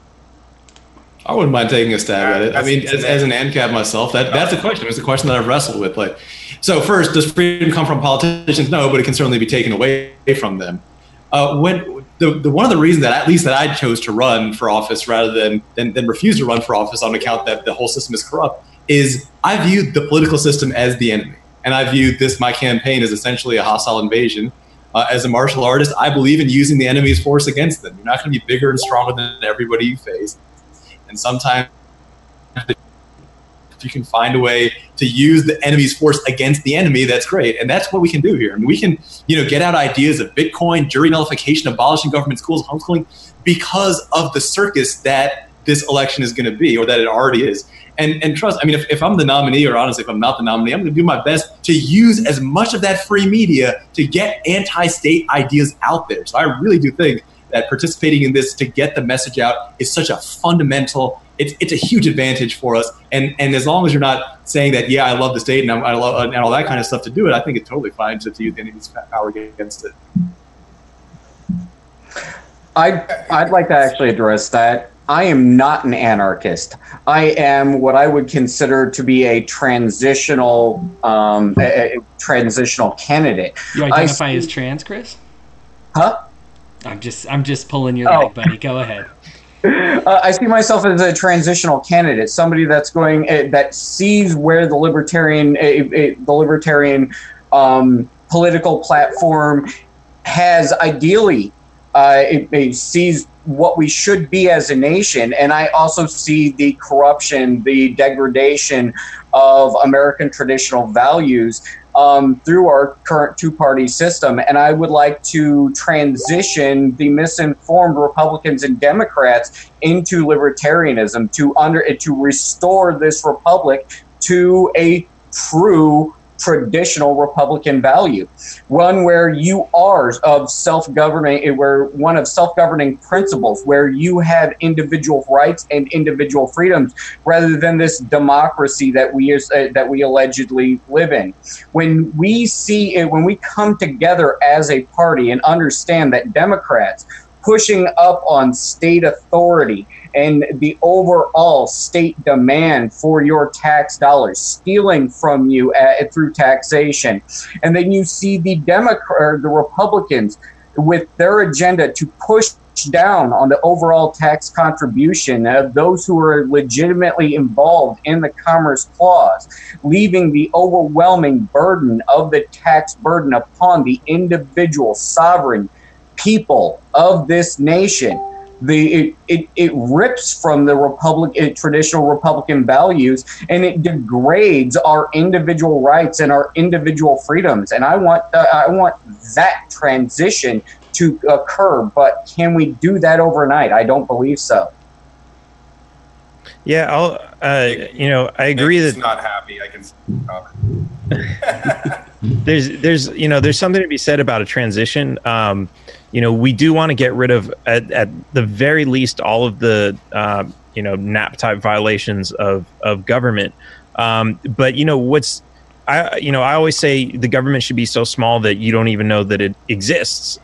I wouldn't mind taking a stab at it. I mean, as an ANCAP myself, that's a question. It's a question that I've wrestled with. Like, so first, does freedom come from politicians? No, but it can certainly be taken away from them. One of the reasons that at least that I chose to run for office rather than refuse to run for office on account that the whole system is corrupt is I viewed the political system as the enemy, and I viewed my campaign as essentially a hostile invasion. As a martial artist, I believe in using the enemy's force against them. You're not going to be bigger and stronger than everybody you face. And sometimes if you can find a way to use the enemy's force against the enemy, that's great. And that's what we can do here. I mean, we can, get out ideas of Bitcoin, jury nullification, abolishing government schools, homeschooling, because of the circus that this election is going to be, or that it already is. And trust, I mean, if I'm the nominee, or honestly, if I'm not the nominee, I'm going to do my best to use as much of that free media to get anti-state ideas out there. So I really do think that participating in this to get the message out is such a fundamental, it's a huge advantage for us. And as long as you're not saying that, yeah, I love the state and I love and all that kind of stuff to do it, I think it's totally fine to use the enemy's power against it. I'd like to actually address that. I am not an anarchist. I am what I would consider to be a transitional candidate. You identify as trans, Chris? Huh? I'm just pulling your leg, buddy. Go ahead. I see myself as a transitional candidate, somebody that's going that sees where the libertarian political platform has ideally. It sees what we should be as a nation, and I also see the corruption, the degradation of American traditional values through our current two-party system. And I would like to transition the misinformed Republicans and Democrats into libertarianism to restore this republic to a true traditional Republican value, one where you are of self-governing, where one of self-governing principles, where you have individual rights and individual freedoms, rather than this democracy that we allegedly live in. When we see it, when we come together as a party and understand that Democrats pushing up on state authority and the overall state demand for your tax dollars, stealing from you through taxation. And then you see the Republicans with their agenda to push down on the overall tax contribution of those who are legitimately involved in the Commerce Clause, leaving the overwhelming burden of the tax burden upon the individual sovereign people of this nation. It rips from the traditional Republican values, and it degrades our individual rights and our individual freedoms. And I want that transition to occur, but can we do that overnight? I don't believe so. Yeah, I agree that it's not happy. I can see there's something to be said about a transition. We do want to get rid of, at the very least, all of the NAP type violations of government. But I always say the government should be so small that you don't even know that it exists.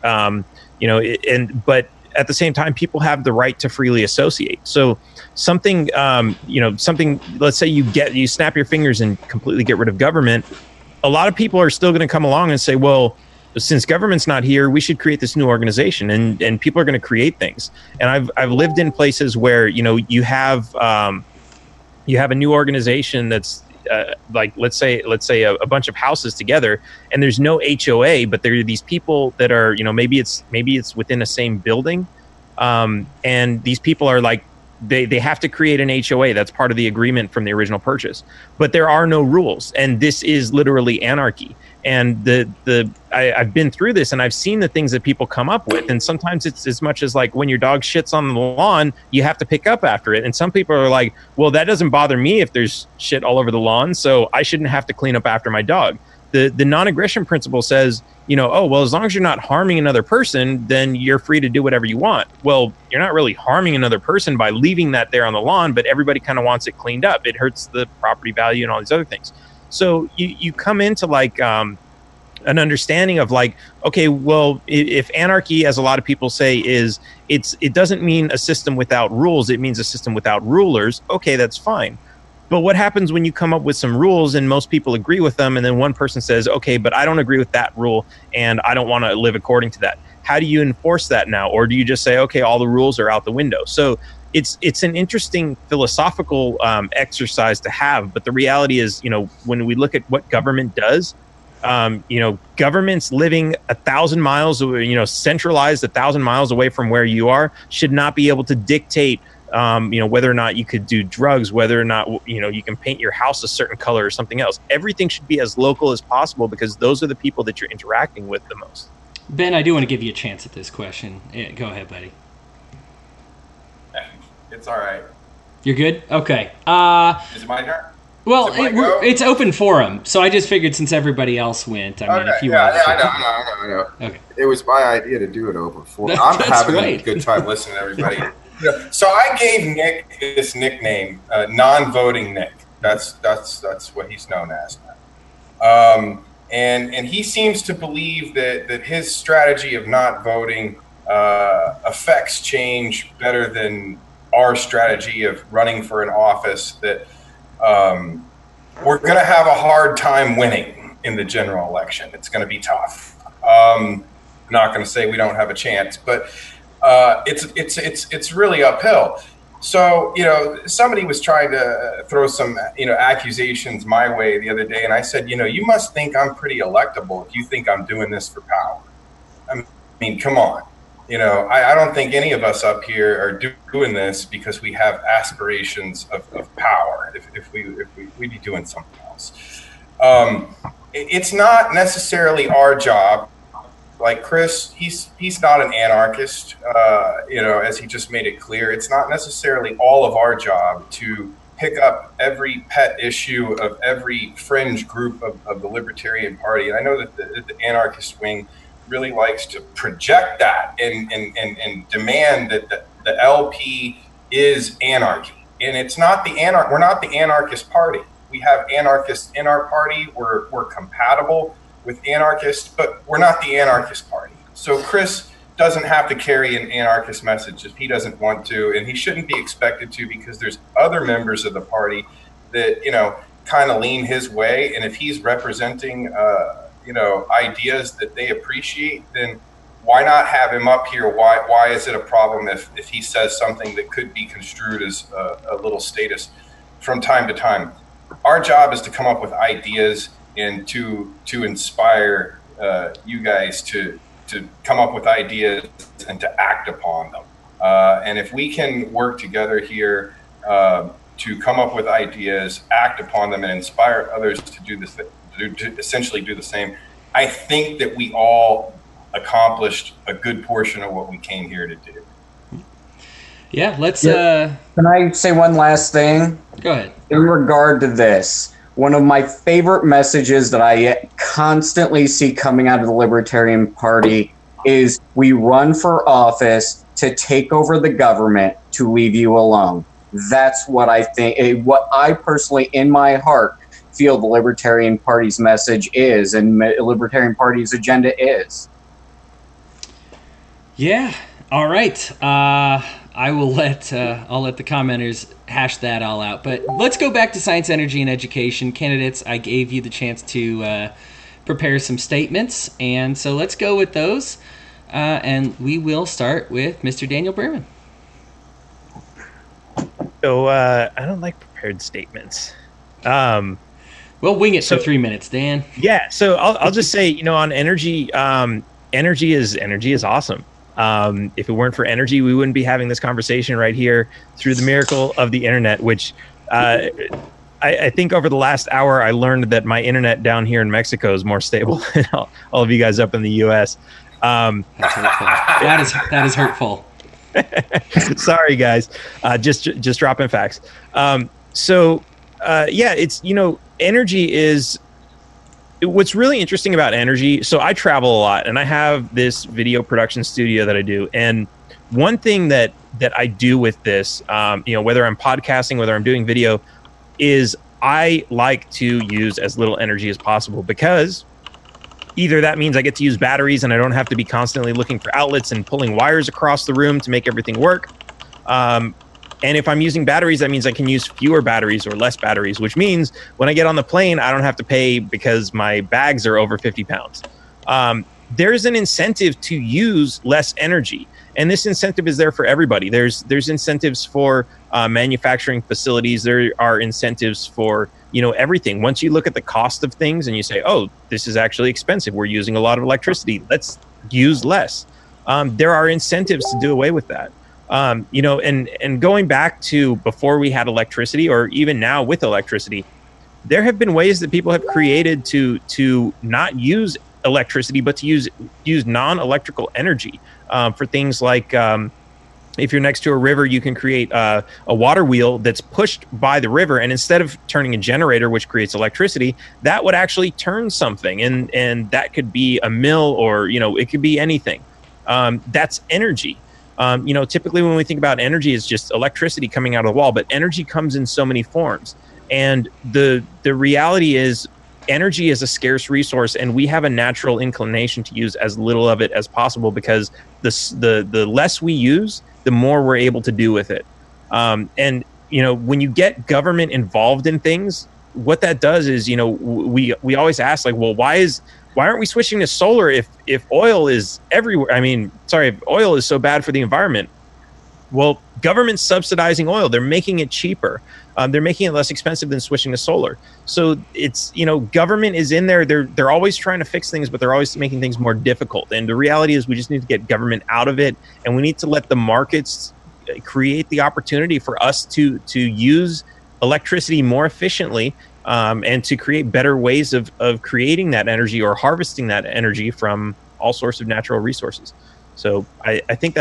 But at the same time, people have the right to freely associate. So something, let's say you snap your fingers and completely get rid of government. A lot of people are still going to come along and say, well, since government's not here, we should create this new organization, and people are going to create things. And I've lived in places where, you have a new organization that's like, let's say a bunch of houses together, and there's no HOA, but there are these people that are, maybe it's within a same building. And these people are like, they have to create an HOA. That's part of the agreement from the original purchase, but there are no rules. And this is literally anarchy. And I've been through this, and I've seen the things that people come up with. And sometimes it's as much as like when your dog shits on the lawn, you have to pick up after it. And some people are like, well, that doesn't bother me if there's shit all over the lawn, so I shouldn't have to clean up after my dog. The non-aggression principle says, as long as you're not harming another person, then you're free to do whatever you want. Well, you're not really harming another person by leaving that there on the lawn, but everybody kind of wants it cleaned up. It hurts the property value and all these other things. So you come into like an understanding of like, okay, well, if anarchy, as a lot of people say, it doesn't mean a system without rules. It means a system without rulers. Okay, that's fine. But what happens when you come up with some rules and most people agree with them, and then one person says, okay, but I don't agree with that rule and I don't want to live according to that? How do you enforce that now? Or do you just say, okay, all the rules are out the window? So it's an interesting philosophical exercise to have. But the reality is, when we look at what government does, governments living 1,000 miles, centralized 1,000 miles away from where you are, should not be able to dictate whether or not you could do drugs, whether or not, you can paint your house a certain color or something else. Everything should be as local as possible, because those are the people that you're interacting with the most. Ben, I do want to give you a chance at this question. Yeah, go ahead, buddy. It's all right. You're good? Okay. Is it my turn? Well, it's open forum, so I just figured since everybody else went, if you want to. I know. Okay. It was my idea to do it open forum. I'm having a good time listening to everybody. So I gave Nick this nickname, non-voting Nick. That's what he's known as. And he seems to believe that his strategy of not voting affects change better than our strategy of running for an office that we're going to have a hard time winning in the general election. It's going to be tough. I'm not going to say we don't have a chance, but it's really uphill. So, somebody was trying to throw some, accusations my way the other day. And I said, you must think I'm pretty electable if you think I'm doing this for power. I mean, come on. I don't think any of us up here are doing this because we have aspirations of power. If we'd be doing something else. It's not necessarily our job. Like Chris, he's not an anarchist, as he just made it clear. It's not necessarily all of our job to pick up every pet issue of every fringe group of the Libertarian Party. And I know that the anarchist wing really likes to project that and demand that the LP is anarchy. And it's not we're not the anarchist party. We have anarchists in our party. We're compatible with anarchists, but we're not the anarchist party. So Chris doesn't have to carry an anarchist message if he doesn't want to, and he shouldn't be expected to, because there's other members of the party that, kind of lean his way. And if he's representing, ideas that they appreciate, then why not have him up here? Why is it a problem if he says something that could be construed as a little status from time to time? Our job is to come up with ideas and to inspire you guys to come up with ideas and to act upon them. And if we can work together here to come up with ideas, act upon them, and inspire others to do this, to essentially do the same, I think that we all accomplished a good portion of what we came here to do. Yeah, let's. Can I say one last thing? Go ahead. In regard to this, one of my favorite messages that I constantly see coming out of the Libertarian Party is, we run for office to take over the government, to leave you alone. That's what I think, what I personally, in my heart, feel the Libertarian Party's message is, and the Libertarian Party's agenda is. Yeah. All right. I will I'll let the commenters hash that all out. But let's go back to science, energy, and education. Candidates, I gave you the chance to prepare some statements, and so let's go with those. And we will start with Mr. Daniel Berman. So I don't like prepared statements. We'll wing it for 3 minutes, Dan. Yeah. So I'll just say, on energy, energy is awesome. If it weren't for energy, we wouldn't be having this conversation right here through the miracle of the internet, which I think over the last hour, I learned that my internet down here in Mexico is more stable than all of you guys up in the U.S. That's hurtful. That is hurtful. Sorry, guys. Just dropping facts. It's, energy is, what's really interesting about energy. So I travel a lot, and I have this video production studio that I do. And one thing that I do with this, whether I'm podcasting, whether I'm doing video, is I like to use as little energy as possible, because either that means I get to use batteries and I don't have to be constantly looking for outlets and pulling wires across the room to make everything work. And if I'm using batteries, that means I can use fewer batteries or less batteries, which means when I get on the plane, I don't have to pay because my bags are over 50 pounds. There's an incentive to use less energy. And this incentive is there for everybody. There's incentives for manufacturing facilities. There are incentives for, everything. Once you look at the cost of things and you say, oh, this is actually expensive, we're using a lot of electricity, let's use less. There are incentives to do away with that. And going back to before we had electricity, or even now with electricity, there have been ways that people have created to not use electricity, but to use non-electrical energy for things like, if you're next to a river, you can create a water wheel that's pushed by the river, and instead of turning a generator, which creates electricity, that would actually turn something, and that could be a mill, or it could be anything. That's energy. Typically when we think about energy, it's just electricity coming out of the wall, but energy comes in so many forms. And the reality is, energy is a scarce resource, and we have a natural inclination to use as little of it as possible, because the less we use, the more we're able to do with it. When you get government involved in things, what that does is, we always ask, like, well, why aren't we switching to solar if oil is everywhere? If oil is so bad for the environment. Well, government's subsidizing oil. They're making it cheaper. They're making it less expensive than switching to solar. So it's, government is in there. They're always trying to fix things, but they're always making things more difficult. And the reality is, we just need to get government out of it, and we need to let the markets create the opportunity for us to use electricity more efficiently, and to create better ways of creating that energy or harvesting that energy from all sorts of natural resources. So I think that's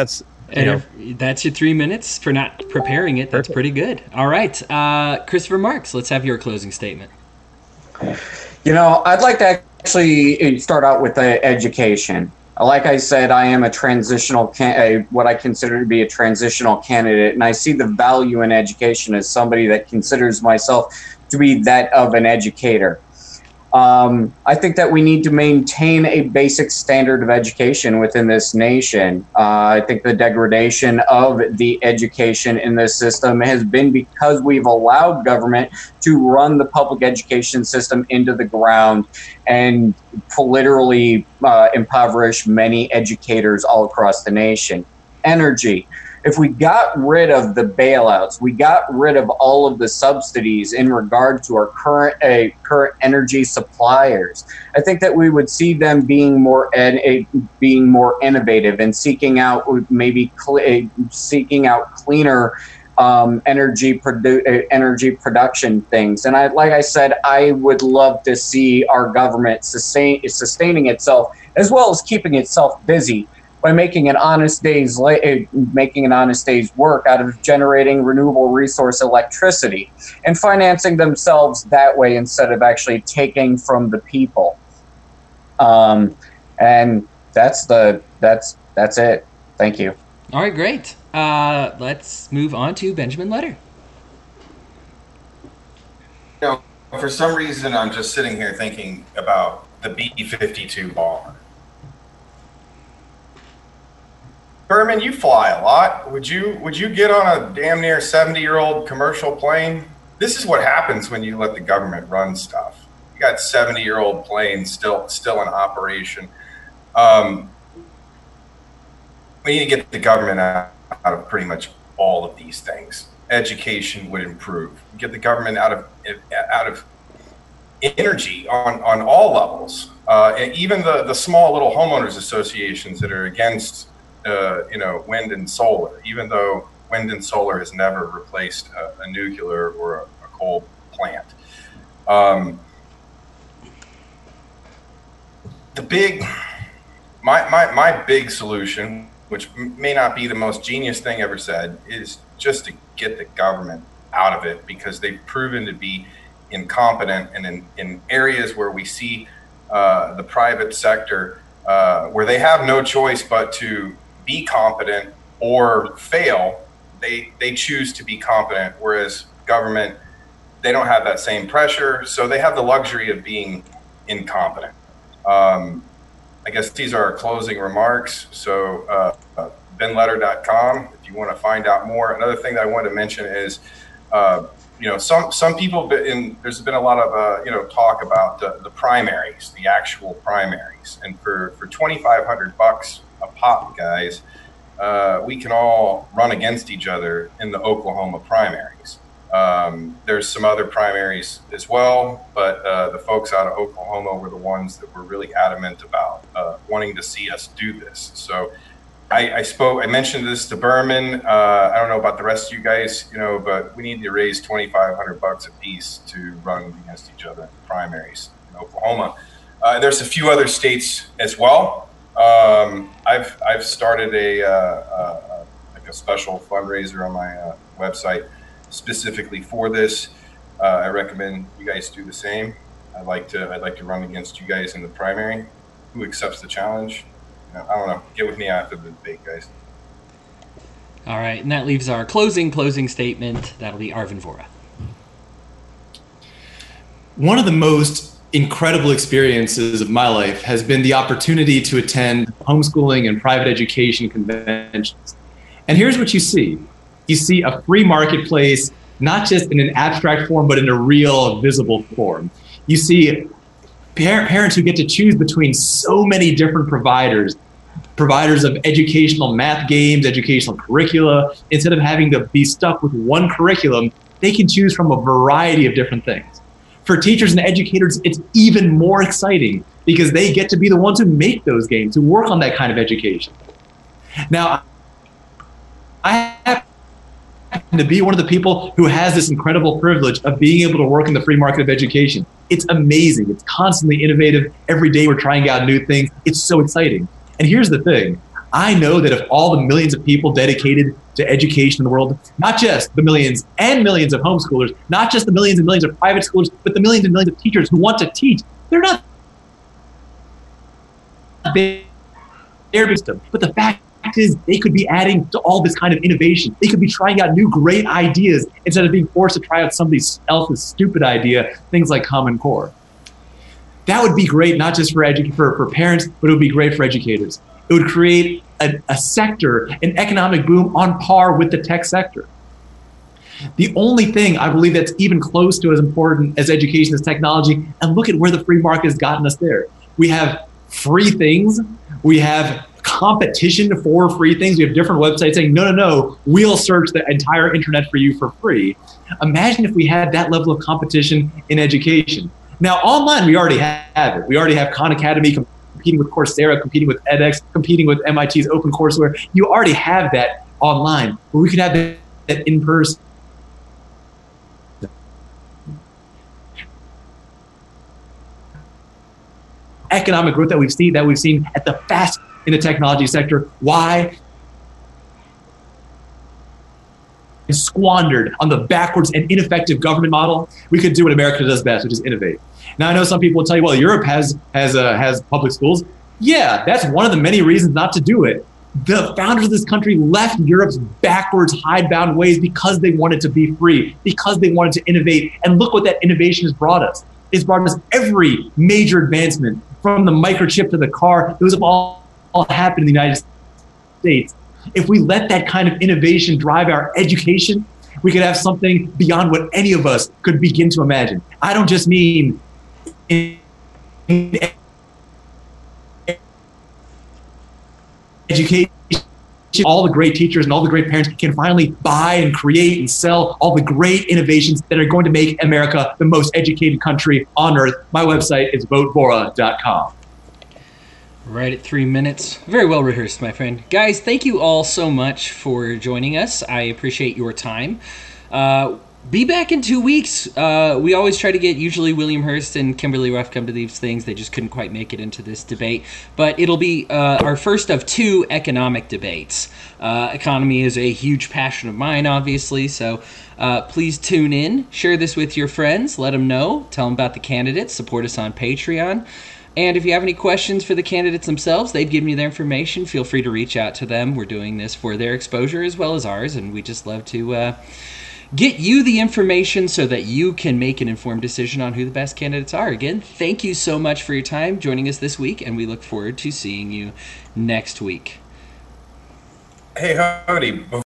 That's your 3 minutes for not preparing it. That's pretty good. All right. Christopher Marks, let's have your closing statement. I'd like to actually start out with education. Like I said, I am what I consider to be a transitional candidate, and I see the value in education as somebody that considers myself to be that of an educator. I think that we need to maintain a basic standard of education within this nation. I think the degradation of the education in this system has been because we've allowed government to run the public education system into the ground and literally impoverish many educators all across the nation. Energy. If we got rid of the bailouts, we got rid of all of the subsidies in regard to our current energy suppliers, I think that we would see them being more innovative and seeking out cleaner energy production things. And like I said, I would love to see our government sustaining itself as well as keeping itself busy by making an honest day's work out of generating renewable resource electricity and financing themselves that way instead of actually taking from the people. And that's it. Thank you. All right, great. Let's move on to Benjamin Letter. For some reason, I'm just sitting here thinking about the B-52 bomber. Berman, you fly a lot. Would you get on a damn near 70-year-old commercial plane? This is what happens when you let the government run stuff. You got 70-year-old planes still in operation. We need to get the government out of pretty much all of these things. Education would improve. Get the government out of energy on all levels. And even the small little homeowners associations that are against wind and solar, even though wind and solar has never replaced a nuclear or a coal plant. My big solution, which may not be the most genius thing ever said, is just to get the government out of it, because they've proven to be incompetent, and in areas where we see the private sector where they have no choice but to be competent or fail, they choose to be competent, whereas government, they don't have that same pressure, so they have the luxury of being incompetent. I guess these are our closing remarks. So benletter.com if you want to find out more. Another thing that I wanted to mention is some people, there's been a lot of talk about the primaries, the actual primaries, and for $2,500 a pop, guys, we can all run against each other in the Oklahoma primaries. There's some other primaries as well, but the folks out of Oklahoma were the ones that were really adamant about wanting to see us do this. So I mentioned this to Berman. I don't know about the rest of you guys, but we need to raise $2,500 a piece to run against each other in the primaries in Oklahoma. There's a few other states as well. I've started a special fundraiser on my website specifically for this. I recommend you guys do the same. I'd like to run against you guys in the primary. Who accepts the challenge? I don't know. Get with me after the debate, guys. All right, and that leaves our closing statement. That'll be Arvin Vohra. One of the most incredible experiences of my life has been the opportunity to attend homeschooling and private education conventions. And here's what you see. You see a free marketplace, not just in an abstract form, but in a real, visible form. You see parents who get to choose between so many different providers of educational math games, educational curricula. Instead of having to be stuck with one curriculum, they can choose from a variety of different things. For teachers and educators, it's even more exciting because they get to be the ones who make those games, who work on that kind of education. Now, I happen to be one of the people who has this incredible privilege of being able to work in the free market of education. It's amazing. It's constantly innovative. Every day we're trying out new things. It's so exciting. And here's the thing. I know that if all the millions of people dedicated to education in the world, not just the millions and millions of homeschoolers, not just the millions and millions of private schools, but the millions and millions of teachers who want to teach, they're not their wisdom. But the fact is, they could be adding to all this kind of innovation. They could be trying out new great ideas instead of being forced to try out somebody else's stupid idea, things like Common Core. That would be great, not just for parents, but it would be great for educators. It would create a sector, an economic boom on par with the tech sector. The only thing I believe that's even close to as important as education is technology, and look at where the free market has gotten us there. We have free things. We have competition for free things. We have different websites saying, no, we'll search the entire internet for you for free. Imagine if we had that level of competition in education. Now, online, we already have it. We already have Khan Academy competing with Coursera, competing with edX, competing with MIT's OpenCourseWare. You already have that online, but we could have that in person. Economic growth that we've seen at the fast in the technology sector. Why? Squandered on the backwards and ineffective government model. We could do what America does best, which is innovate. Now, I know some people will tell you, well, Europe has public schools. Yeah, that's one of the many reasons not to do it. The founders of this country left Europe's backwards, hidebound ways because they wanted to be free, because they wanted to innovate. And look what that innovation has brought us. It's brought us every major advancement, from the microchip to the car. Those have all happened in the United States. If we let that kind of innovation drive our education, we could have something beyond what any of us could begin to imagine. I don't just mean in education. All the great teachers and all the great parents can finally buy and create and sell all the great innovations that are going to make America the most educated country on earth. My website is votevora.com. Right at 3 minutes. Very well rehearsed, my friend. Guys, thank you all so much for joining us. I appreciate your time. Be back in 2 weeks. We always try to get usually William Hurst and Kimberly Ruff come to these things. They just couldn't quite make it into this debate. But it'll be our first of 2 economic debates. Economy is a huge passion of mine, obviously. So please tune in. Share this with your friends. Let them know. Tell them about the candidates. Support us on Patreon. And if you have any questions for the candidates themselves, they've given you their information. Feel free to reach out to them. We're doing this for their exposure as well as ours. And we just love to get you the information so that you can make an informed decision on who the best candidates are. Again, thank you so much for your time joining us this week, and we look forward to seeing you next week. Hey, Hody.